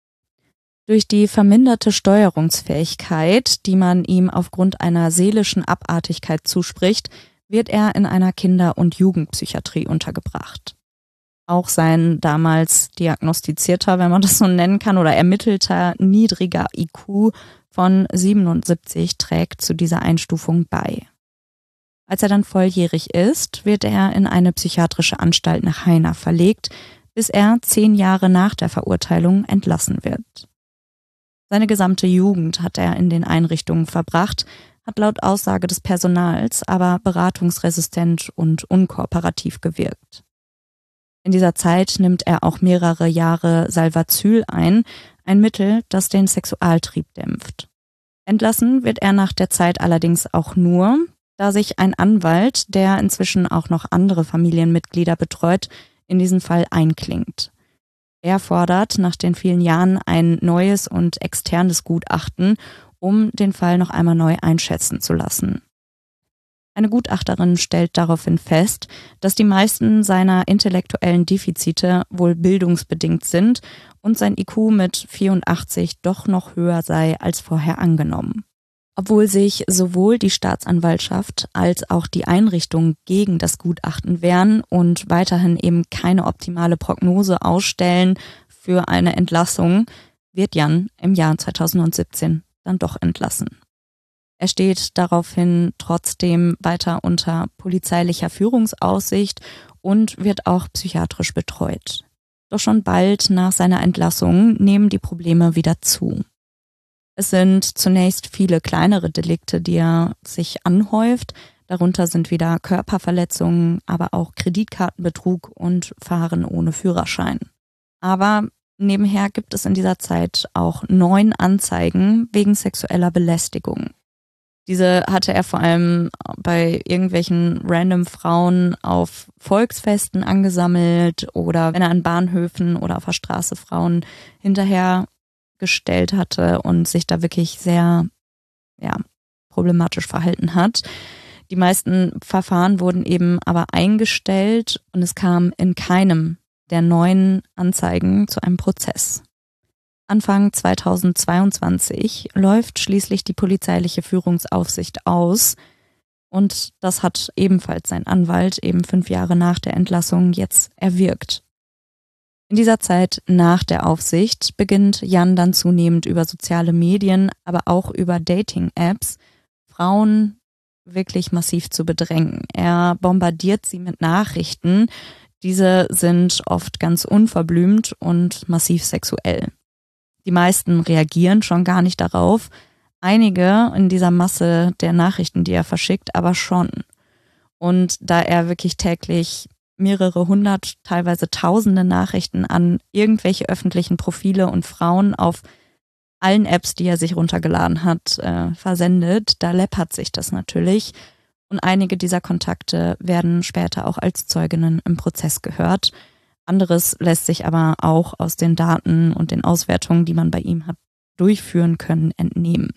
Durch die verminderte Steuerungsfähigkeit, die man ihm aufgrund einer seelischen Abartigkeit zuspricht, wird er in einer Kinder- und Jugendpsychiatrie untergebracht. Auch sein damals diagnostizierter, wenn man das so nennen kann, oder ermittelter niedriger IQ von 77 trägt zu dieser Einstufung bei. Als er dann volljährig ist, wird er in eine psychiatrische Anstalt nach Heiner verlegt, bis er 10 Jahre nach der Verurteilung entlassen wird. Seine gesamte Jugend hat er in den Einrichtungen verbracht, hat laut Aussage des Personals aber beratungsresistent und unkooperativ gewirkt. In dieser Zeit nimmt er auch mehrere Jahre Salvazyl ein Mittel, das den Sexualtrieb dämpft. Entlassen wird er nach der Zeit allerdings auch nur, da sich ein Anwalt, der inzwischen auch noch andere Familienmitglieder betreut, in diesen Fall einklingt. Er fordert nach den vielen Jahren ein neues und externes Gutachten, um den Fall noch einmal neu einschätzen zu lassen. Eine Gutachterin stellt daraufhin fest, dass die meisten seiner intellektuellen Defizite wohl bildungsbedingt sind und sein IQ mit 84 doch noch höher sei als vorher angenommen. Obwohl sich sowohl die Staatsanwaltschaft als auch die Einrichtung gegen das Gutachten wehren und weiterhin eben keine optimale Prognose ausstellen für eine Entlassung, wird Jan im Jahr 2017 dann doch entlassen. Er steht daraufhin trotzdem weiter unter polizeilicher Führungsaussicht und wird auch psychiatrisch betreut. Doch schon bald nach seiner Entlassung nehmen die Probleme wieder zu. Es sind zunächst viele kleinere Delikte, die er sich anhäuft. Darunter sind wieder Körperverletzungen, aber auch Kreditkartenbetrug und Fahren ohne Führerschein. Aber nebenher gibt es in dieser Zeit auch 9 Anzeigen wegen sexueller Belästigung. Diese hatte er vor allem bei irgendwelchen random Frauen auf Volksfesten angesammelt oder wenn er an Bahnhöfen oder auf der Straße Frauen hinterhergestellt hatte und sich da wirklich sehr problematisch verhalten hat. Die meisten Verfahren wurden eben aber eingestellt und es kam in keinem der 9 Anzeigen zu einem Prozess. Anfang 2022 läuft schließlich die polizeiliche Führungsaufsicht aus und das hat ebenfalls sein Anwalt eben 5 Jahre nach der Entlassung jetzt erwirkt. In dieser Zeit nach der Aufsicht beginnt Jan dann zunehmend über soziale Medien, aber auch über Dating-Apps Frauen wirklich massiv zu bedrängen. Er bombardiert sie mit Nachrichten. Diese sind oft ganz unverblümt und massiv sexuell. Die meisten reagieren schon gar nicht darauf. Einige in dieser Masse der Nachrichten, die er verschickt, aber schon. Und da er wirklich täglich mehrere hundert, teilweise tausende Nachrichten an irgendwelche öffentlichen Profile und Frauen auf allen Apps, die er sich runtergeladen hat, versendet, da läppert sich das natürlich. Und einige dieser Kontakte werden später auch als Zeuginnen im Prozess gehört. Anderes lässt sich aber auch aus den Daten und den Auswertungen, die man bei ihm hat durchführen können, entnehmen.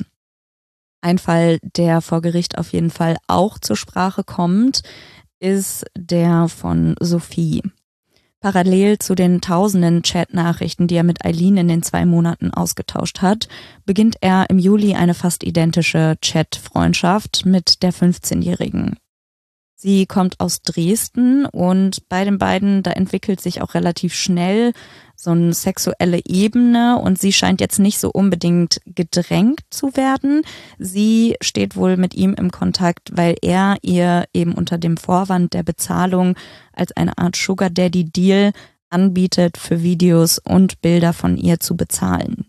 Ein Fall, der vor Gericht auf jeden Fall auch zur Sprache kommt, ist der von Sophie. Parallel zu den tausenden Chat-Nachrichten, die er mit Eileen in den 2 Monaten ausgetauscht hat, beginnt er im Juli eine fast identische Chat-Freundschaft mit der 15-Jährigen. Sie kommt aus Dresden und bei den beiden, da entwickelt sich auch relativ schnell so eine sexuelle Ebene und sie scheint jetzt nicht so unbedingt gedrängt zu werden. Sie steht wohl mit ihm im Kontakt, weil er ihr eben unter dem Vorwand der Bezahlung als eine Art Sugar Daddy Deal anbietet, für Videos und Bilder von ihr zu bezahlen.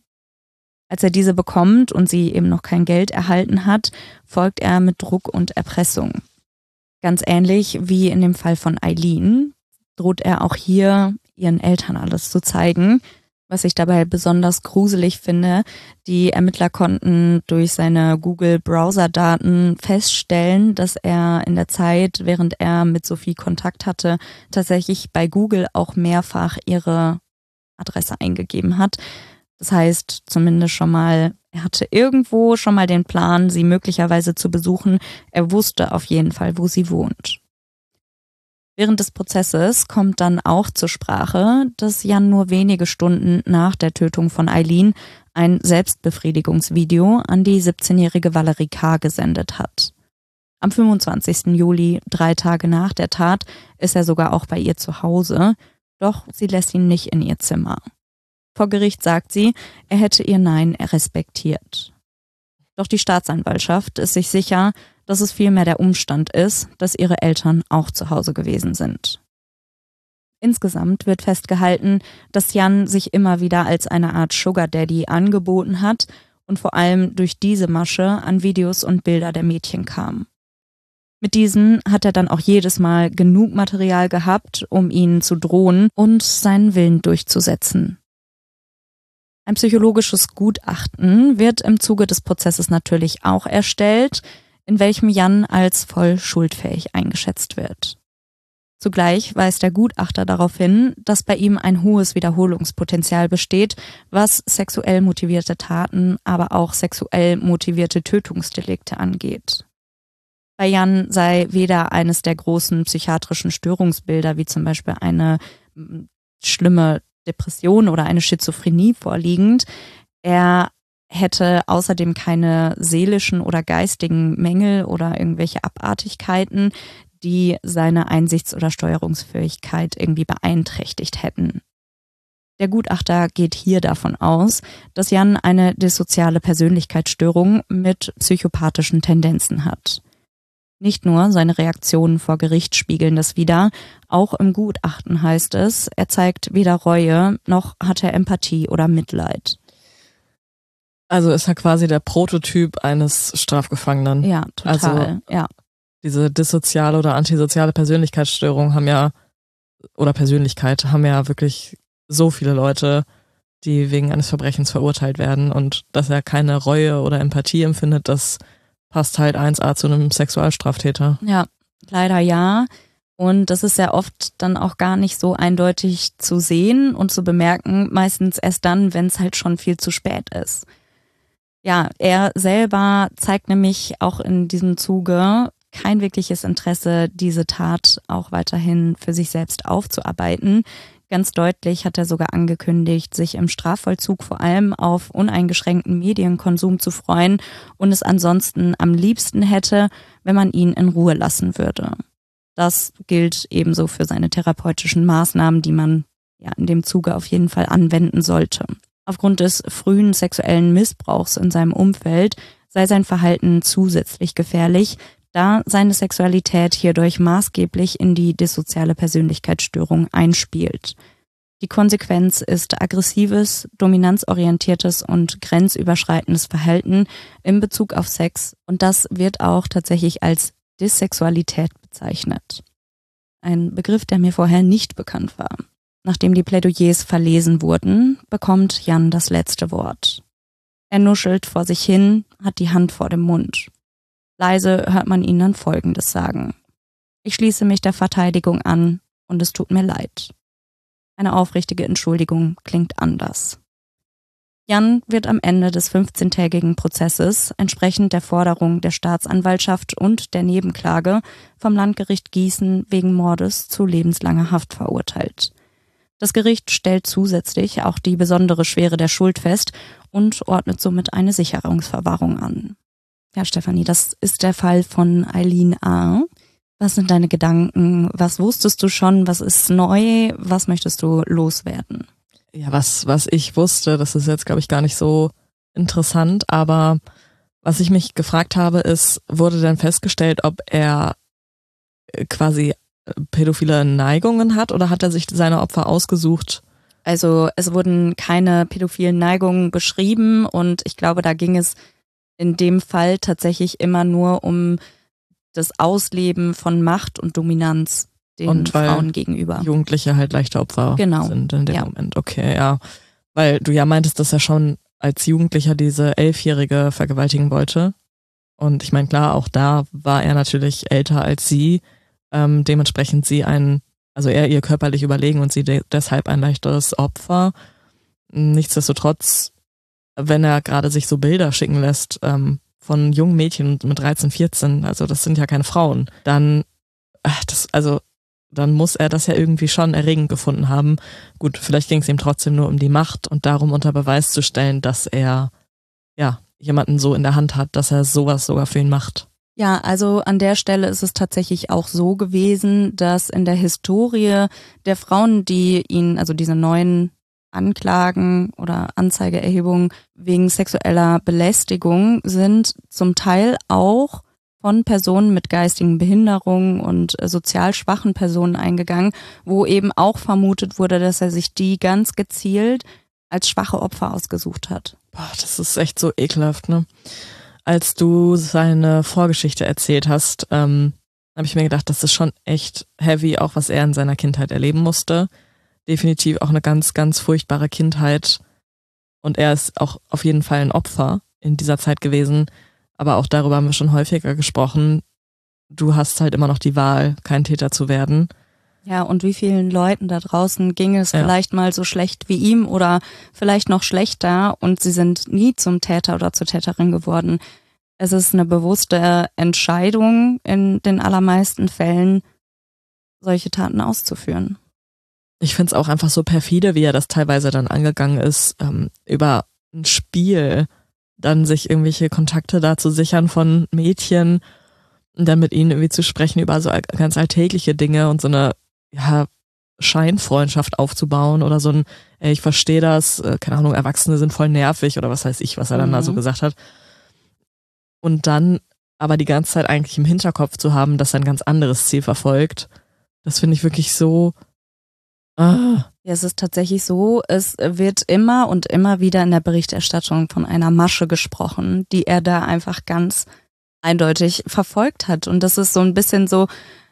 Als er diese bekommt und sie eben noch kein Geld erhalten hat, folgt er mit Druck und Erpressung. Ganz ähnlich wie in dem Fall von Eileen droht er auch hier ihren Eltern alles zu zeigen. Was ich dabei besonders gruselig finde, die Ermittler konnten durch seine Google-Browser-Daten feststellen, dass er in der Zeit, während er mit Sophie Kontakt hatte, tatsächlich bei Google auch mehrfach ihre Adresse eingegeben hat. Das heißt zumindest schon mal, er hatte irgendwo schon mal den Plan, sie möglicherweise zu besuchen. Er wusste auf jeden Fall, wo sie wohnt. Während des Prozesses kommt dann auch zur Sprache, dass Jan nur wenige Stunden nach der Tötung von Eileen ein Selbstbefriedigungsvideo an die 17-jährige Valerie K. gesendet hat. Am 25. Juli, 3 Tage nach der Tat, ist er sogar auch bei ihr zu Hause, doch sie lässt ihn nicht in ihr Zimmer. Vor Gericht sagt sie, er hätte ihr Nein respektiert. Doch die Staatsanwaltschaft ist sich sicher, dass es vielmehr der Umstand ist, dass ihre Eltern auch zu Hause gewesen sind. Insgesamt wird festgehalten, dass Jan sich immer wieder als eine Art Sugar Daddy angeboten hat und vor allem durch diese Masche an Videos und Bilder der Mädchen kam. Mit diesen hat er dann auch jedes Mal genug Material gehabt, um ihnen zu drohen und seinen Willen durchzusetzen. Ein psychologisches Gutachten wird im Zuge des Prozesses natürlich auch erstellt, in welchem Jan als voll schuldfähig eingeschätzt wird. Zugleich weist der Gutachter darauf hin, dass bei ihm ein hohes Wiederholungspotenzial besteht, was sexuell motivierte Taten, aber auch sexuell motivierte Tötungsdelikte angeht. Bei Jan sei weder eines der großen psychiatrischen Störungsbilder, wie zum Beispiel eine schlimme Depression oder eine Schizophrenie vorliegend. Er hätte außerdem keine seelischen oder geistigen Mängel oder irgendwelche Abartigkeiten, die seine Einsichts- oder Steuerungsfähigkeit irgendwie beeinträchtigt hätten. Der Gutachter geht hier davon aus, dass Jan eine dissoziale Persönlichkeitsstörung mit psychopathischen Tendenzen hat. Nicht nur seine Reaktionen vor Gericht spiegeln das wider, auch im Gutachten heißt es, er zeigt weder Reue noch hat er Empathie oder Mitleid. Also ist er quasi der Prototyp eines Strafgefangenen. Ja, total. Also ja. Diese dissoziale oder antisoziale Persönlichkeitsstörung haben ja wirklich so viele Leute, die wegen eines Verbrechens verurteilt werden, und dass er keine Reue oder Empathie empfindet, das passt halt 1A zu einem Sexualstraftäter. Ja, leider ja. Und das ist ja oft dann auch gar nicht so eindeutig zu sehen und zu bemerken, meistens erst dann, wenn es halt schon viel zu spät ist. Ja, er selber zeigt nämlich auch in diesem Zuge kein wirkliches Interesse, diese Tat auch weiterhin für sich selbst aufzuarbeiten. Ganz deutlich hat er sogar angekündigt, sich im Strafvollzug vor allem auf uneingeschränkten Medienkonsum zu freuen und es ansonsten am liebsten hätte, wenn man ihn in Ruhe lassen würde. Das gilt ebenso für seine therapeutischen Maßnahmen, die man ja in dem Zuge auf jeden Fall anwenden sollte. Aufgrund des frühen sexuellen Missbrauchs in seinem Umfeld sei sein Verhalten zusätzlich gefährlich, da seine Sexualität hierdurch maßgeblich in die dissoziale Persönlichkeitsstörung einspielt. Die Konsequenz ist aggressives, dominanzorientiertes und grenzüberschreitendes Verhalten in Bezug auf Sex, und das wird auch tatsächlich als Dissexualität bezeichnet. Ein Begriff, der mir vorher nicht bekannt war. Nachdem die Plädoyers verlesen wurden, bekommt Jan das letzte Wort. Er nuschelt vor sich hin, hat die Hand vor dem Mund. Leise hört man ihn dann Folgendes sagen: Ich schließe mich der Verteidigung an und es tut mir leid. Eine aufrichtige Entschuldigung klingt anders. Jan wird am Ende des 15-tägigen Prozesses entsprechend der Forderung der Staatsanwaltschaft und der Nebenklage vom Landgericht Gießen wegen Mordes zu lebenslanger Haft verurteilt. Das Gericht stellt zusätzlich auch die besondere Schwere der Schuld fest und ordnet somit eine Sicherungsverwahrung an. Ja, Stefanie, das ist der Fall von Eileen A. Was sind deine Gedanken? Was wusstest du schon? Was ist neu? Was möchtest du loswerden? Ja, was ich wusste, das ist jetzt, glaube ich, gar nicht so interessant, aber was ich mich gefragt habe, ist, wurde denn festgestellt, ob er quasi pädophile Neigungen hat, oder hat er sich seine Opfer ausgesucht? Also es wurden keine pädophilen Neigungen beschrieben, und ich glaube, da ging es in dem Fall tatsächlich immer nur um das Ausleben von Macht und Dominanz den Frauen gegenüber. Jugendliche halt leichte Opfer sind in dem Moment. Okay, ja. Weil du ja meintest, dass er schon als Jugendlicher diese 11-Jährige vergewaltigen wollte. Und ich meine, klar, auch da war er natürlich älter als sie. Dementsprechend er ihr körperlich überlegen und sie deshalb ein leichteres Opfer. Nichtsdestotrotz, wenn er gerade sich so Bilder schicken lässt von jungen Mädchen mit 13, 14, also das sind ja keine Frauen, dann muss er das ja irgendwie schon erregend gefunden haben. Gut, vielleicht ging es ihm trotzdem nur um die Macht und darum, unter Beweis zu stellen, dass er jemanden so in der Hand hat, dass er sowas sogar für ihn macht. Ja, also an der Stelle ist es tatsächlich auch so gewesen, dass in der Historie der Frauen, die ihn, also diese neuen Anklagen oder Anzeigeerhebungen wegen sexueller Belästigung, sind zum Teil auch von Personen mit geistigen Behinderungen und sozial schwachen Personen eingegangen, wo eben auch vermutet wurde, dass er sich die ganz gezielt als schwache Opfer ausgesucht hat. Boah, das ist echt so ekelhaft, ne? Als du seine Vorgeschichte erzählt hast, habe ich mir gedacht, das ist schon echt heavy, auch was er in seiner Kindheit erleben musste. Definitiv auch eine ganz, ganz furchtbare Kindheit. Und er ist auch auf jeden Fall ein Opfer in dieser Zeit gewesen. Aber auch darüber haben wir schon häufiger gesprochen. Du hast halt immer noch die Wahl, kein Täter zu werden. Ja, und wie vielen Leuten da draußen ging es vielleicht mal so schlecht wie ihm oder vielleicht noch schlechter und sie sind nie zum Täter oder zur Täterin geworden. Es ist eine bewusste Entscheidung in den allermeisten Fällen, solche Taten auszuführen. Ich finde es auch einfach so perfide, wie er das teilweise dann angegangen ist, über ein Spiel dann sich irgendwelche Kontakte da zu sichern von Mädchen und dann mit ihnen irgendwie zu sprechen über so ganz alltägliche Dinge und so eine, ja, Scheinfreundschaft aufzubauen oder so ein, ey, ich verstehe das, keine Ahnung, Erwachsene sind voll nervig oder was weiß ich, was er dann da so gesagt hat. Und dann aber die ganze Zeit eigentlich im Hinterkopf zu haben, dass er ein ganz anderes Ziel verfolgt, das finde ich wirklich so. Ja, es ist tatsächlich so, es wird immer und immer wieder in der Berichterstattung von einer Masche gesprochen, die er da einfach ganz eindeutig verfolgt hat. Und das ist so ein bisschen so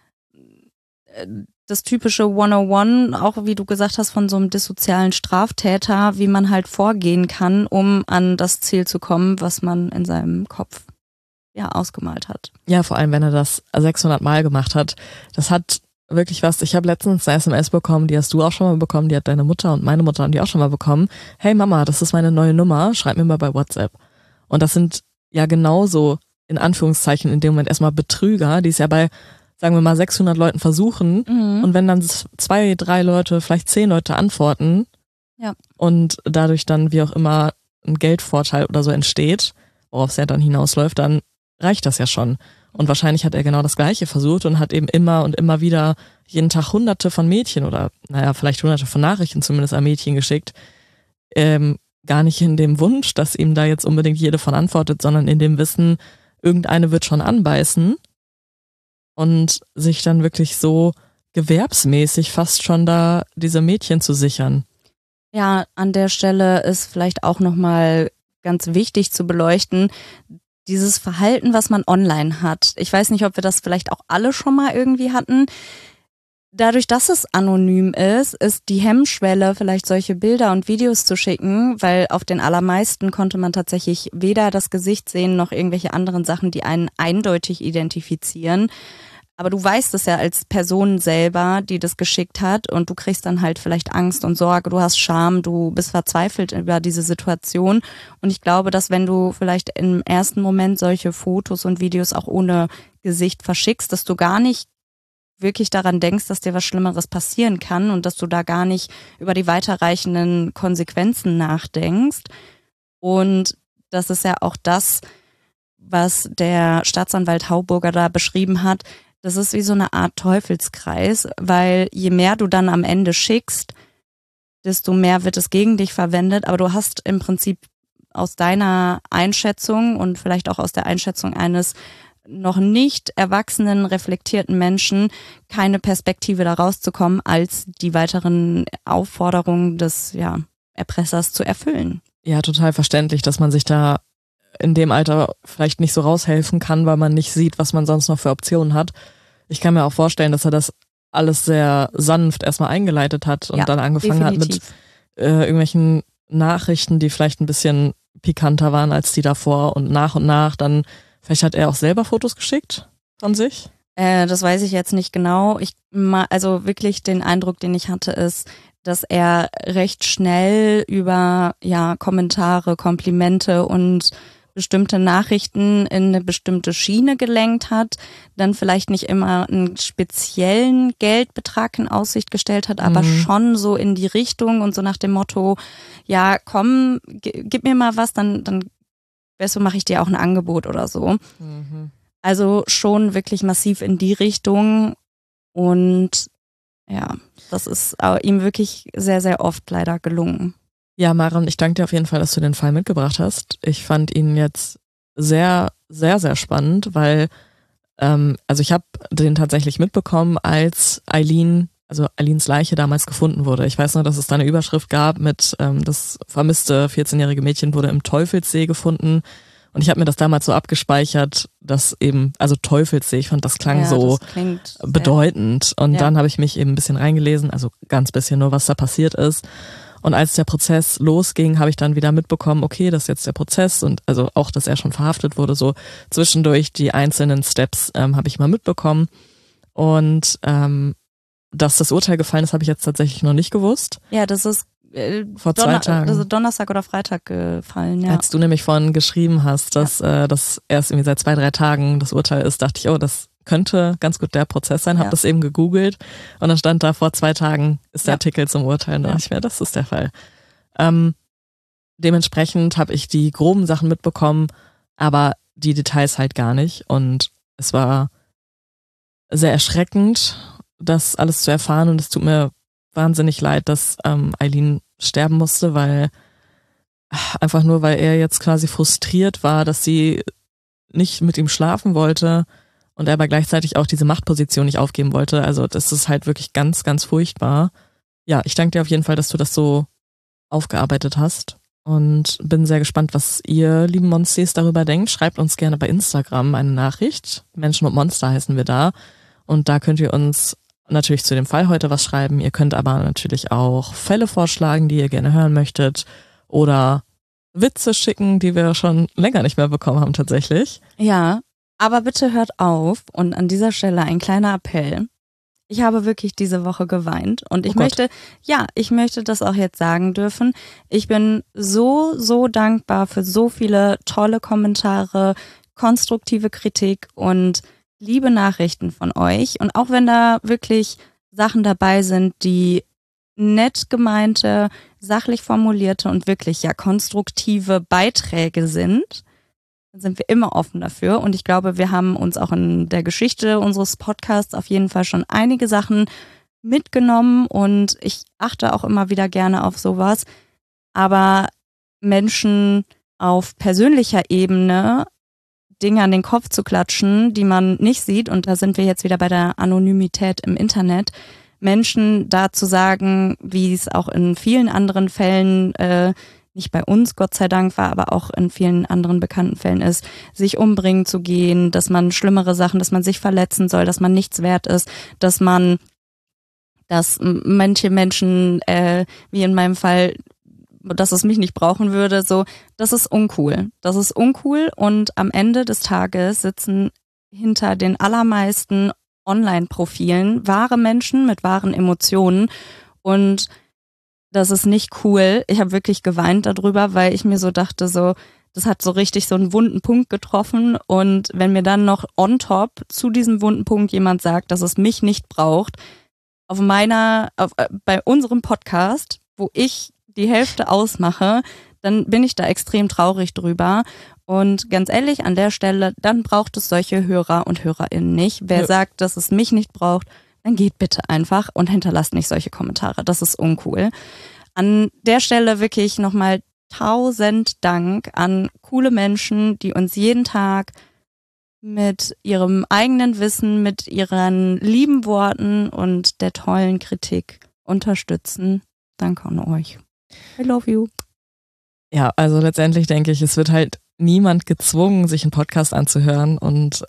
das typische 101, auch wie du gesagt hast, von so einem dissozialen Straftäter, wie man halt vorgehen kann, um an das Ziel zu kommen, was man in seinem Kopf ausgemalt hat. Ja, vor allem, wenn er das 600 Mal gemacht hat. Das hat wirklich was. Ich habe letztens eine SMS bekommen, die hast du auch schon mal bekommen, die hat deine Mutter und meine Mutter haben die auch schon mal bekommen. Hey Mama, das ist meine neue Nummer, schreib mir mal bei WhatsApp. Und das sind ja genauso, in Anführungszeichen, in dem Moment erstmal Betrüger, die es ja bei, sagen wir mal, 600 Leuten versuchen. Und wenn dann 2, 3 Leute, vielleicht 10 Leute antworten und dadurch dann wie auch immer ein Geldvorteil oder so entsteht, worauf es ja dann hinausläuft, dann reicht das ja schon. Und wahrscheinlich hat er genau das Gleiche versucht und hat eben immer und immer wieder jeden Tag hunderte von Mädchen oder vielleicht hunderte von Nachrichten zumindest an Mädchen geschickt. Gar nicht in dem Wunsch, dass ihm da jetzt unbedingt jede von antwortet, sondern in dem Wissen, irgendeine wird schon anbeißen und sich dann wirklich so gewerbsmäßig fast schon da diese Mädchen zu sichern. Ja, an der Stelle ist vielleicht auch nochmal ganz wichtig zu beleuchten, dieses Verhalten, was man online hat. Ich weiß nicht, ob wir das vielleicht auch alle schon mal irgendwie hatten. Dadurch, dass es anonym ist die Hemmschwelle, vielleicht solche Bilder und Videos zu schicken, weil auf den allermeisten konnte man tatsächlich weder das Gesicht sehen, noch irgendwelche anderen Sachen, die einen eindeutig identifizieren. Aber du weißt es ja als Person selber, die das geschickt hat, und du kriegst dann halt vielleicht Angst und Sorge, du hast Scham, du bist verzweifelt über diese Situation. Und ich glaube, dass wenn du vielleicht im ersten Moment solche Fotos und Videos auch ohne Gesicht verschickst, dass du gar nicht wirklich daran denkst, dass dir was Schlimmeres passieren kann und dass du da gar nicht über die weiterreichenden Konsequenzen nachdenkst. Und das ist ja auch das, was der Staatsanwalt Hauburger da beschrieben hat. Das ist wie so eine Art Teufelskreis, weil je mehr du dann am Ende schickst, desto mehr wird es gegen dich verwendet. Aber du hast im Prinzip aus deiner Einschätzung und vielleicht auch aus der Einschätzung eines noch nicht erwachsenen, reflektierten Menschen keine Perspektive da rauszukommen, als die weiteren Aufforderungen des Erpressers zu erfüllen. Ja, total verständlich, dass man sich da in dem Alter vielleicht nicht so raushelfen kann, weil man nicht sieht, was man sonst noch für Optionen hat. Ich kann mir auch vorstellen, dass er das alles sehr sanft erstmal eingeleitet hat und dann angefangen definitiv. Hat mit irgendwelchen Nachrichten, die vielleicht ein bisschen pikanter waren als die davor, und nach dann, vielleicht hat er auch selber Fotos geschickt von sich? Das weiß ich jetzt nicht genau. Also wirklich den Eindruck, den ich hatte, ist, dass er recht schnell über Kommentare, Komplimente und bestimmte Nachrichten in eine bestimmte Schiene gelenkt hat, dann vielleicht nicht immer einen speziellen Geldbetrag in Aussicht gestellt hat, aber schon so in die Richtung und so nach dem Motto, ja komm, gib mir mal was, dann besser mache ich dir auch ein Angebot oder so. Also schon wirklich massiv in die Richtung, und das ist ihm wirklich sehr, sehr oft leider gelungen. Ja, Maren, ich danke dir auf jeden Fall, dass du den Fall mitgebracht hast. Ich fand ihn jetzt sehr, sehr, sehr spannend, weil also ich habe den tatsächlich mitbekommen, als Eileens Leiche damals gefunden wurde. Ich weiß nur, dass es da eine Überschrift gab mit das vermisste 14-jährige Mädchen wurde im Teufelssee gefunden. Und ich habe mir das damals so abgespeichert, dass eben, also Teufelssee, ich fand, das klang so bedeutend. Und dann habe ich mich eben ein bisschen reingelesen, also ganz bisschen nur, was da passiert ist. Und als der Prozess losging, habe ich dann wieder mitbekommen, okay, das ist jetzt der Prozess, und also auch, dass er schon verhaftet wurde, so zwischendurch die einzelnen Steps habe ich mal mitbekommen. Und dass das Urteil gefallen ist, habe ich jetzt tatsächlich noch nicht gewusst. Ja, das ist vor 2 Tagen. Das ist Donnerstag oder Freitag gefallen, ja. Als du nämlich vorhin geschrieben hast, dass das erst irgendwie seit 2, 3 Tagen das Urteil ist, dachte ich, oh, das könnte ganz gut der Prozess sein, habe das eben gegoogelt und dann stand da, vor 2 Tagen ist der Artikel zum Urteil, und da dachte ich mir, das ist der Fall. dementsprechend habe ich die groben Sachen mitbekommen, aber die Details halt gar nicht. Und es war sehr erschreckend, das alles zu erfahren. Und es tut mir wahnsinnig leid, dass Eileen sterben musste, weil einfach nur, weil er jetzt quasi frustriert war, dass sie nicht mit ihm schlafen wollte und er aber gleichzeitig auch diese Machtposition nicht aufgeben wollte. Also das ist halt wirklich ganz, ganz furchtbar. Ja, ich danke dir auf jeden Fall, dass du das so aufgearbeitet hast und bin sehr gespannt, was ihr, lieben Monsties, darüber denkt. Schreibt uns gerne bei Instagram eine Nachricht. Menschen und Monster heißen wir da. Und da könnt ihr uns natürlich zu dem Fall heute was schreiben. Ihr könnt aber natürlich auch Fälle vorschlagen, die ihr gerne hören möchtet oder Witze schicken, die wir schon länger nicht mehr bekommen haben tatsächlich. Ja, aber bitte hört auf und an dieser Stelle ein kleiner Appell. Ich habe wirklich diese Woche geweint und ich möchte das auch jetzt sagen dürfen. Ich bin so, so dankbar für so viele tolle Kommentare, konstruktive Kritik und liebe Nachrichten von euch. Und auch wenn da wirklich Sachen dabei sind, die nett gemeinte, sachlich formulierte und wirklich konstruktive Beiträge sind, dann sind wir immer offen dafür. Und ich glaube, wir haben uns auch in der Geschichte unseres Podcasts auf jeden Fall schon einige Sachen mitgenommen und ich achte auch immer wieder gerne auf sowas. Aber Menschen auf persönlicher Ebene Dinge an den Kopf zu klatschen, die man nicht sieht, und da sind wir jetzt wieder bei der Anonymität im Internet, Menschen da zu sagen, wie es auch in vielen anderen Fällen, nicht bei uns, Gott sei Dank war, aber auch in vielen anderen bekannten Fällen ist, sich umbringen zu gehen, dass man schlimmere Sachen, dass man sich verletzen soll, dass man nichts wert ist, dass manche Menschen, wie in meinem Fall, dass es mich nicht brauchen würde, so, das ist uncool. Das ist uncool und am Ende des Tages sitzen hinter den allermeisten Online-Profilen wahre Menschen mit wahren Emotionen und das ist nicht cool. Ich habe wirklich geweint darüber, weil ich mir so dachte, so, das hat so richtig so einen wunden Punkt getroffen und wenn mir dann noch on top zu diesem wunden Punkt jemand sagt, dass es mich nicht braucht, bei unserem Podcast, wo ich die Hälfte ausmache, dann bin ich da extrem traurig drüber. Und ganz ehrlich, an der Stelle, dann braucht es solche Hörer und HörerInnen nicht. Wer sagt, dass es mich nicht braucht, dann geht bitte einfach und hinterlasst nicht solche Kommentare. Das ist uncool. An der Stelle wirklich nochmal 1000 Dank an coole Menschen, die uns jeden Tag mit ihrem eigenen Wissen, mit ihren lieben Worten und der tollen Kritik unterstützen. Danke an euch. I love you. Ja, also letztendlich denke ich, es wird halt niemand gezwungen, sich einen Podcast anzuhören und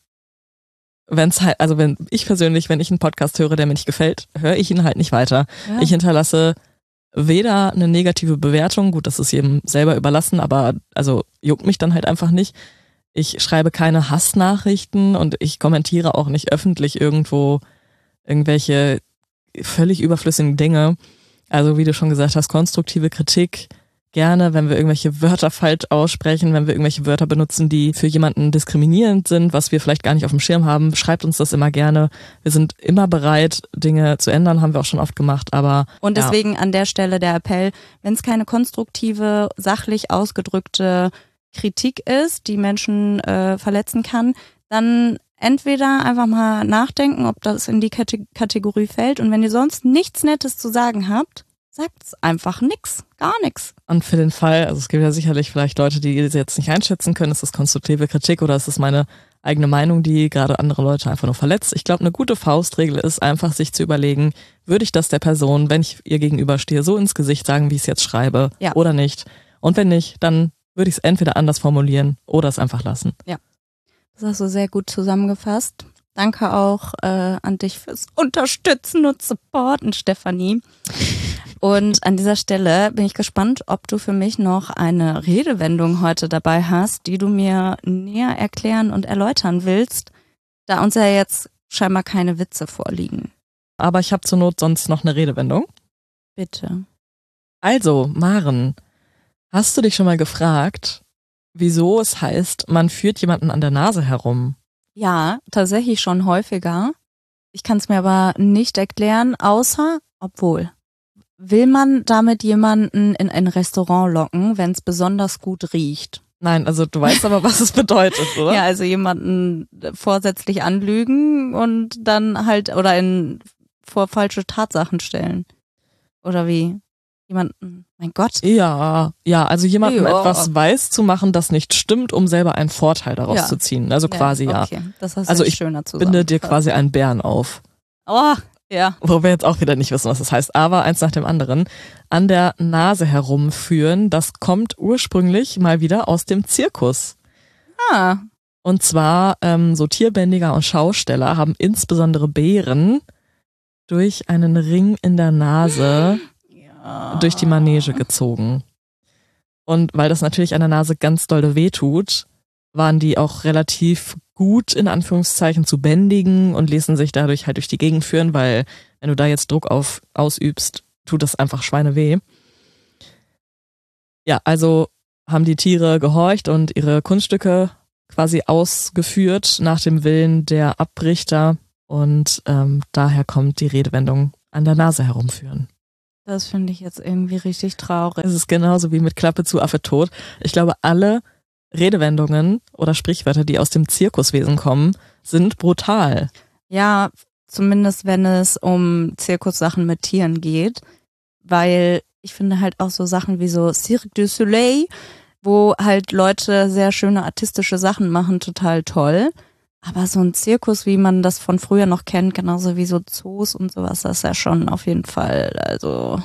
wenn ich einen Podcast höre, der mir nicht gefällt, höre ich ihn halt nicht weiter. Ja. Ich hinterlasse weder eine negative Bewertung, gut, das ist jedem selber überlassen, aber also juckt mich dann halt einfach nicht. Ich schreibe keine Hassnachrichten und ich kommentiere auch nicht öffentlich irgendwo irgendwelche völlig überflüssigen Dinge. Also wie du schon gesagt hast, konstruktive Kritik gerne, wenn wir irgendwelche Wörter falsch aussprechen, wenn wir irgendwelche Wörter benutzen, die für jemanden diskriminierend sind, was wir vielleicht gar nicht auf dem Schirm haben, schreibt uns das immer gerne. Wir sind immer bereit, Dinge zu ändern, haben wir auch schon oft gemacht, aber und deswegen an der Stelle der Appell, wenn es keine konstruktive, sachlich ausgedrückte Kritik ist, die Menschen verletzen kann, dann entweder einfach mal nachdenken, ob das in die Kategorie fällt und wenn ihr sonst nichts Nettes zu sagen habt, sagt's einfach nix, gar nix. Und für den Fall, also es gibt ja sicherlich vielleicht Leute, die das jetzt nicht einschätzen können, ist das konstruktive Kritik oder ist das meine eigene Meinung, die gerade andere Leute einfach nur verletzt. Ich glaube, eine gute Faustregel ist einfach, sich zu überlegen, würde ich das der Person, wenn ich ihr gegenüberstehe, so ins Gesicht sagen, wie ich es jetzt schreibe oder nicht. Und wenn nicht, dann würde ich es entweder anders formulieren oder es einfach lassen. Ja, das hast du sehr gut zusammengefasst. Danke auch an dich fürs Unterstützen und Supporten, Stefanie. Und an dieser Stelle bin ich gespannt, ob du für mich noch eine Redewendung heute dabei hast, die du mir näher erklären und erläutern willst, da uns ja jetzt scheinbar keine Witze vorliegen. Aber ich habe zur Not sonst noch eine Redewendung. Bitte. Also, Maren, hast du dich schon mal gefragt, wieso es heißt, man führt jemanden an der Nase herum? Ja, tatsächlich schon häufiger. Ich kann es mir aber nicht erklären, obwohl. Will man damit jemanden in ein Restaurant locken, wenn es besonders gut riecht? Nein, also du weißt aber, was es bedeutet, oder? Ja, also jemanden vorsätzlich anlügen und dann halt vor falsche Tatsachen stellen. Oder wie? Jemanden, mein Gott. Ja, also jemandem etwas weiß zu machen, das nicht stimmt, um selber einen Vorteil daraus zu ziehen. Also quasi, okay. Das hast also du ich schöner zu binde dir quasi einen Bären auf. Oh, ja. Wo wir jetzt auch wieder nicht wissen, was das heißt, aber eins nach dem anderen. An der Nase herumführen, das kommt ursprünglich mal wieder aus dem Zirkus. Ah. Und zwar so Tierbändiger und Schausteller haben insbesondere Bären durch einen Ring in der Nase durch die Manege gezogen. Und weil das natürlich an der Nase ganz doll wehtut, waren die auch relativ gut in Anführungszeichen zu bändigen und ließen sich dadurch halt durch die Gegend führen, weil wenn du da jetzt Druck ausübst, tut das einfach schweineweh. Ja, also haben die Tiere gehorcht und ihre Kunststücke quasi ausgeführt nach dem Willen der Abrichter und daher kommt die Redewendung an der Nase herumführen. Das finde ich jetzt irgendwie richtig traurig. Es ist genauso wie mit Klappe zu, Affe tot. Ich glaube, alle Redewendungen oder Sprichwörter, die aus dem Zirkuswesen kommen, sind brutal. Ja, zumindest wenn es um Zirkussachen mit Tieren geht, weil ich finde halt auch so Sachen wie so Cirque du Soleil, wo halt Leute sehr schöne artistische Sachen machen, total toll. Aber so ein Zirkus, wie man das von früher noch kennt, genauso wie so Zoos und sowas, das ist ja schon auf jeden Fall, also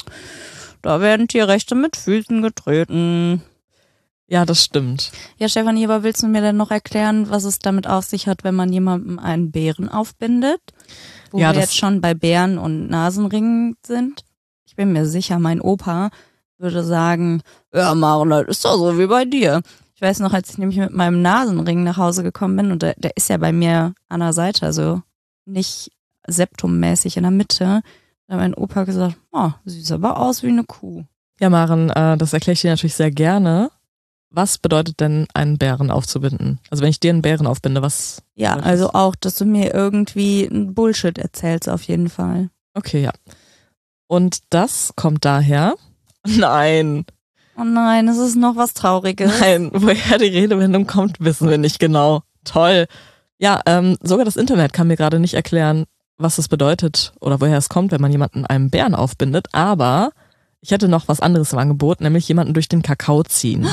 da werden Tierrechte mit Füßen getreten. Ja, das stimmt. Ja, Stefanie, aber willst du mir denn noch erklären, was es damit auf sich hat, wenn man jemandem einen Bären aufbindet? Wo wir jetzt schon bei Bären und Nasenringen sind? Ich bin mir sicher, mein Opa würde sagen, ja Maren, das ist doch so wie bei dir. Ich weiß noch, als ich nämlich mit meinem Nasenring nach Hause gekommen bin und der ist ja bei mir an der Seite, also nicht septummäßig in der Mitte, da hat mein Opa gesagt, oh, sieht aber aus wie eine Kuh. Ja, Maren, das erkläre ich dir natürlich sehr gerne. Was bedeutet denn, einen Bären aufzubinden? Also wenn ich dir einen Bären aufbinde, was? Ja, also auch, dass du mir irgendwie ein Bullshit erzählst auf jeden Fall. Okay, ja. Und das kommt daher? Nein. Oh nein, es ist noch was Trauriges. Nein, woher die Redewendung kommt, wissen wir nicht genau. Toll. Ja, sogar das Internet kann mir gerade nicht erklären, was es bedeutet oder woher es kommt, wenn man jemanden einem Bären aufbindet. Aber ich hätte noch was anderes im Angebot, nämlich jemanden durch den Kakao ziehen.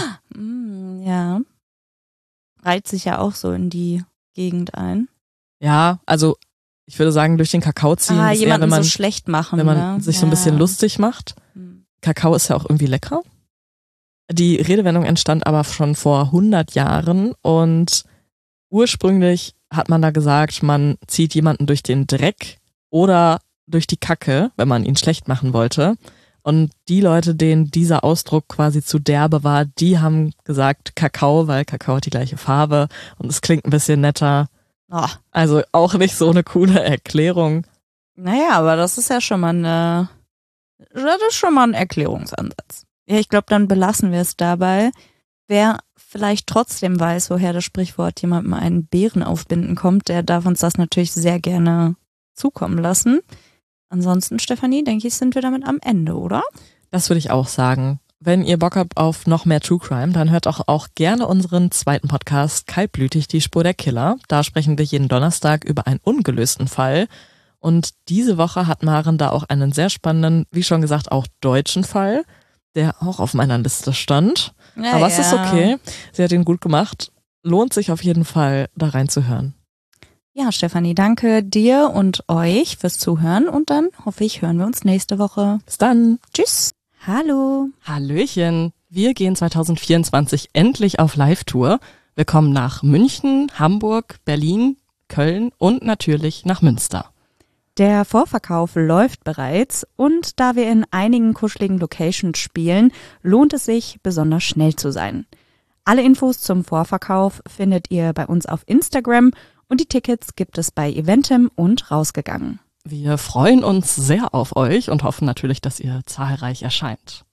Ja. Reiht sich ja auch so in die Gegend ein. Ja, also ich würde sagen, durch den Kakao ziehen ist eher, wenn man so schlecht machen, wenn man sich so ein bisschen lustig macht. Kakao ist ja auch irgendwie lecker. Die Redewendung entstand aber schon vor 100 Jahren und ursprünglich hat man da gesagt, man zieht jemanden durch den Dreck oder durch die Kacke, wenn man ihn schlecht machen wollte. Und die Leute, denen dieser Ausdruck quasi zu derbe war, die haben gesagt Kakao, weil Kakao hat die gleiche Farbe und es klingt ein bisschen netter. Oh. Also auch nicht so eine coole Erklärung. Naja, aber das ist ja schon mal ein Erklärungsansatz. Ja, ich glaube, dann belassen wir es dabei. Wer vielleicht trotzdem weiß, woher das Sprichwort jemandem einen Bären aufbinden kommt, der darf uns das natürlich sehr gerne zukommen lassen. Ansonsten, Stefanie, denke ich, sind wir damit am Ende, oder? Das würde ich auch sagen. Wenn ihr Bock habt auf noch mehr True Crime, dann hört auch gerne unseren zweiten Podcast Kaltblütig, die Spur der Killer. Da sprechen wir jeden Donnerstag über einen ungelösten Fall. Und diese Woche hat Maren da auch einen sehr spannenden, wie schon gesagt, auch deutschen Fall, der auch auf meiner Liste stand. Ja, aber es ist okay. Sie hat ihn gut gemacht. Lohnt sich auf jeden Fall, da reinzuhören. Ja, Stefanie, danke dir und euch fürs Zuhören und dann hoffe ich, hören wir uns nächste Woche. Bis dann. Tschüss. Hallo. Hallöchen. Wir gehen 2024 endlich auf Live-Tour. Wir kommen nach München, Hamburg, Berlin, Köln und natürlich nach Münster. Der Vorverkauf läuft bereits und da wir in einigen kuscheligen Locations spielen, lohnt es sich, besonders schnell zu sein. Alle Infos zum Vorverkauf findet ihr bei uns auf Instagram und die Tickets gibt es bei Eventim und Rausgegangen. Wir freuen uns sehr auf euch und hoffen natürlich, dass ihr zahlreich erscheint.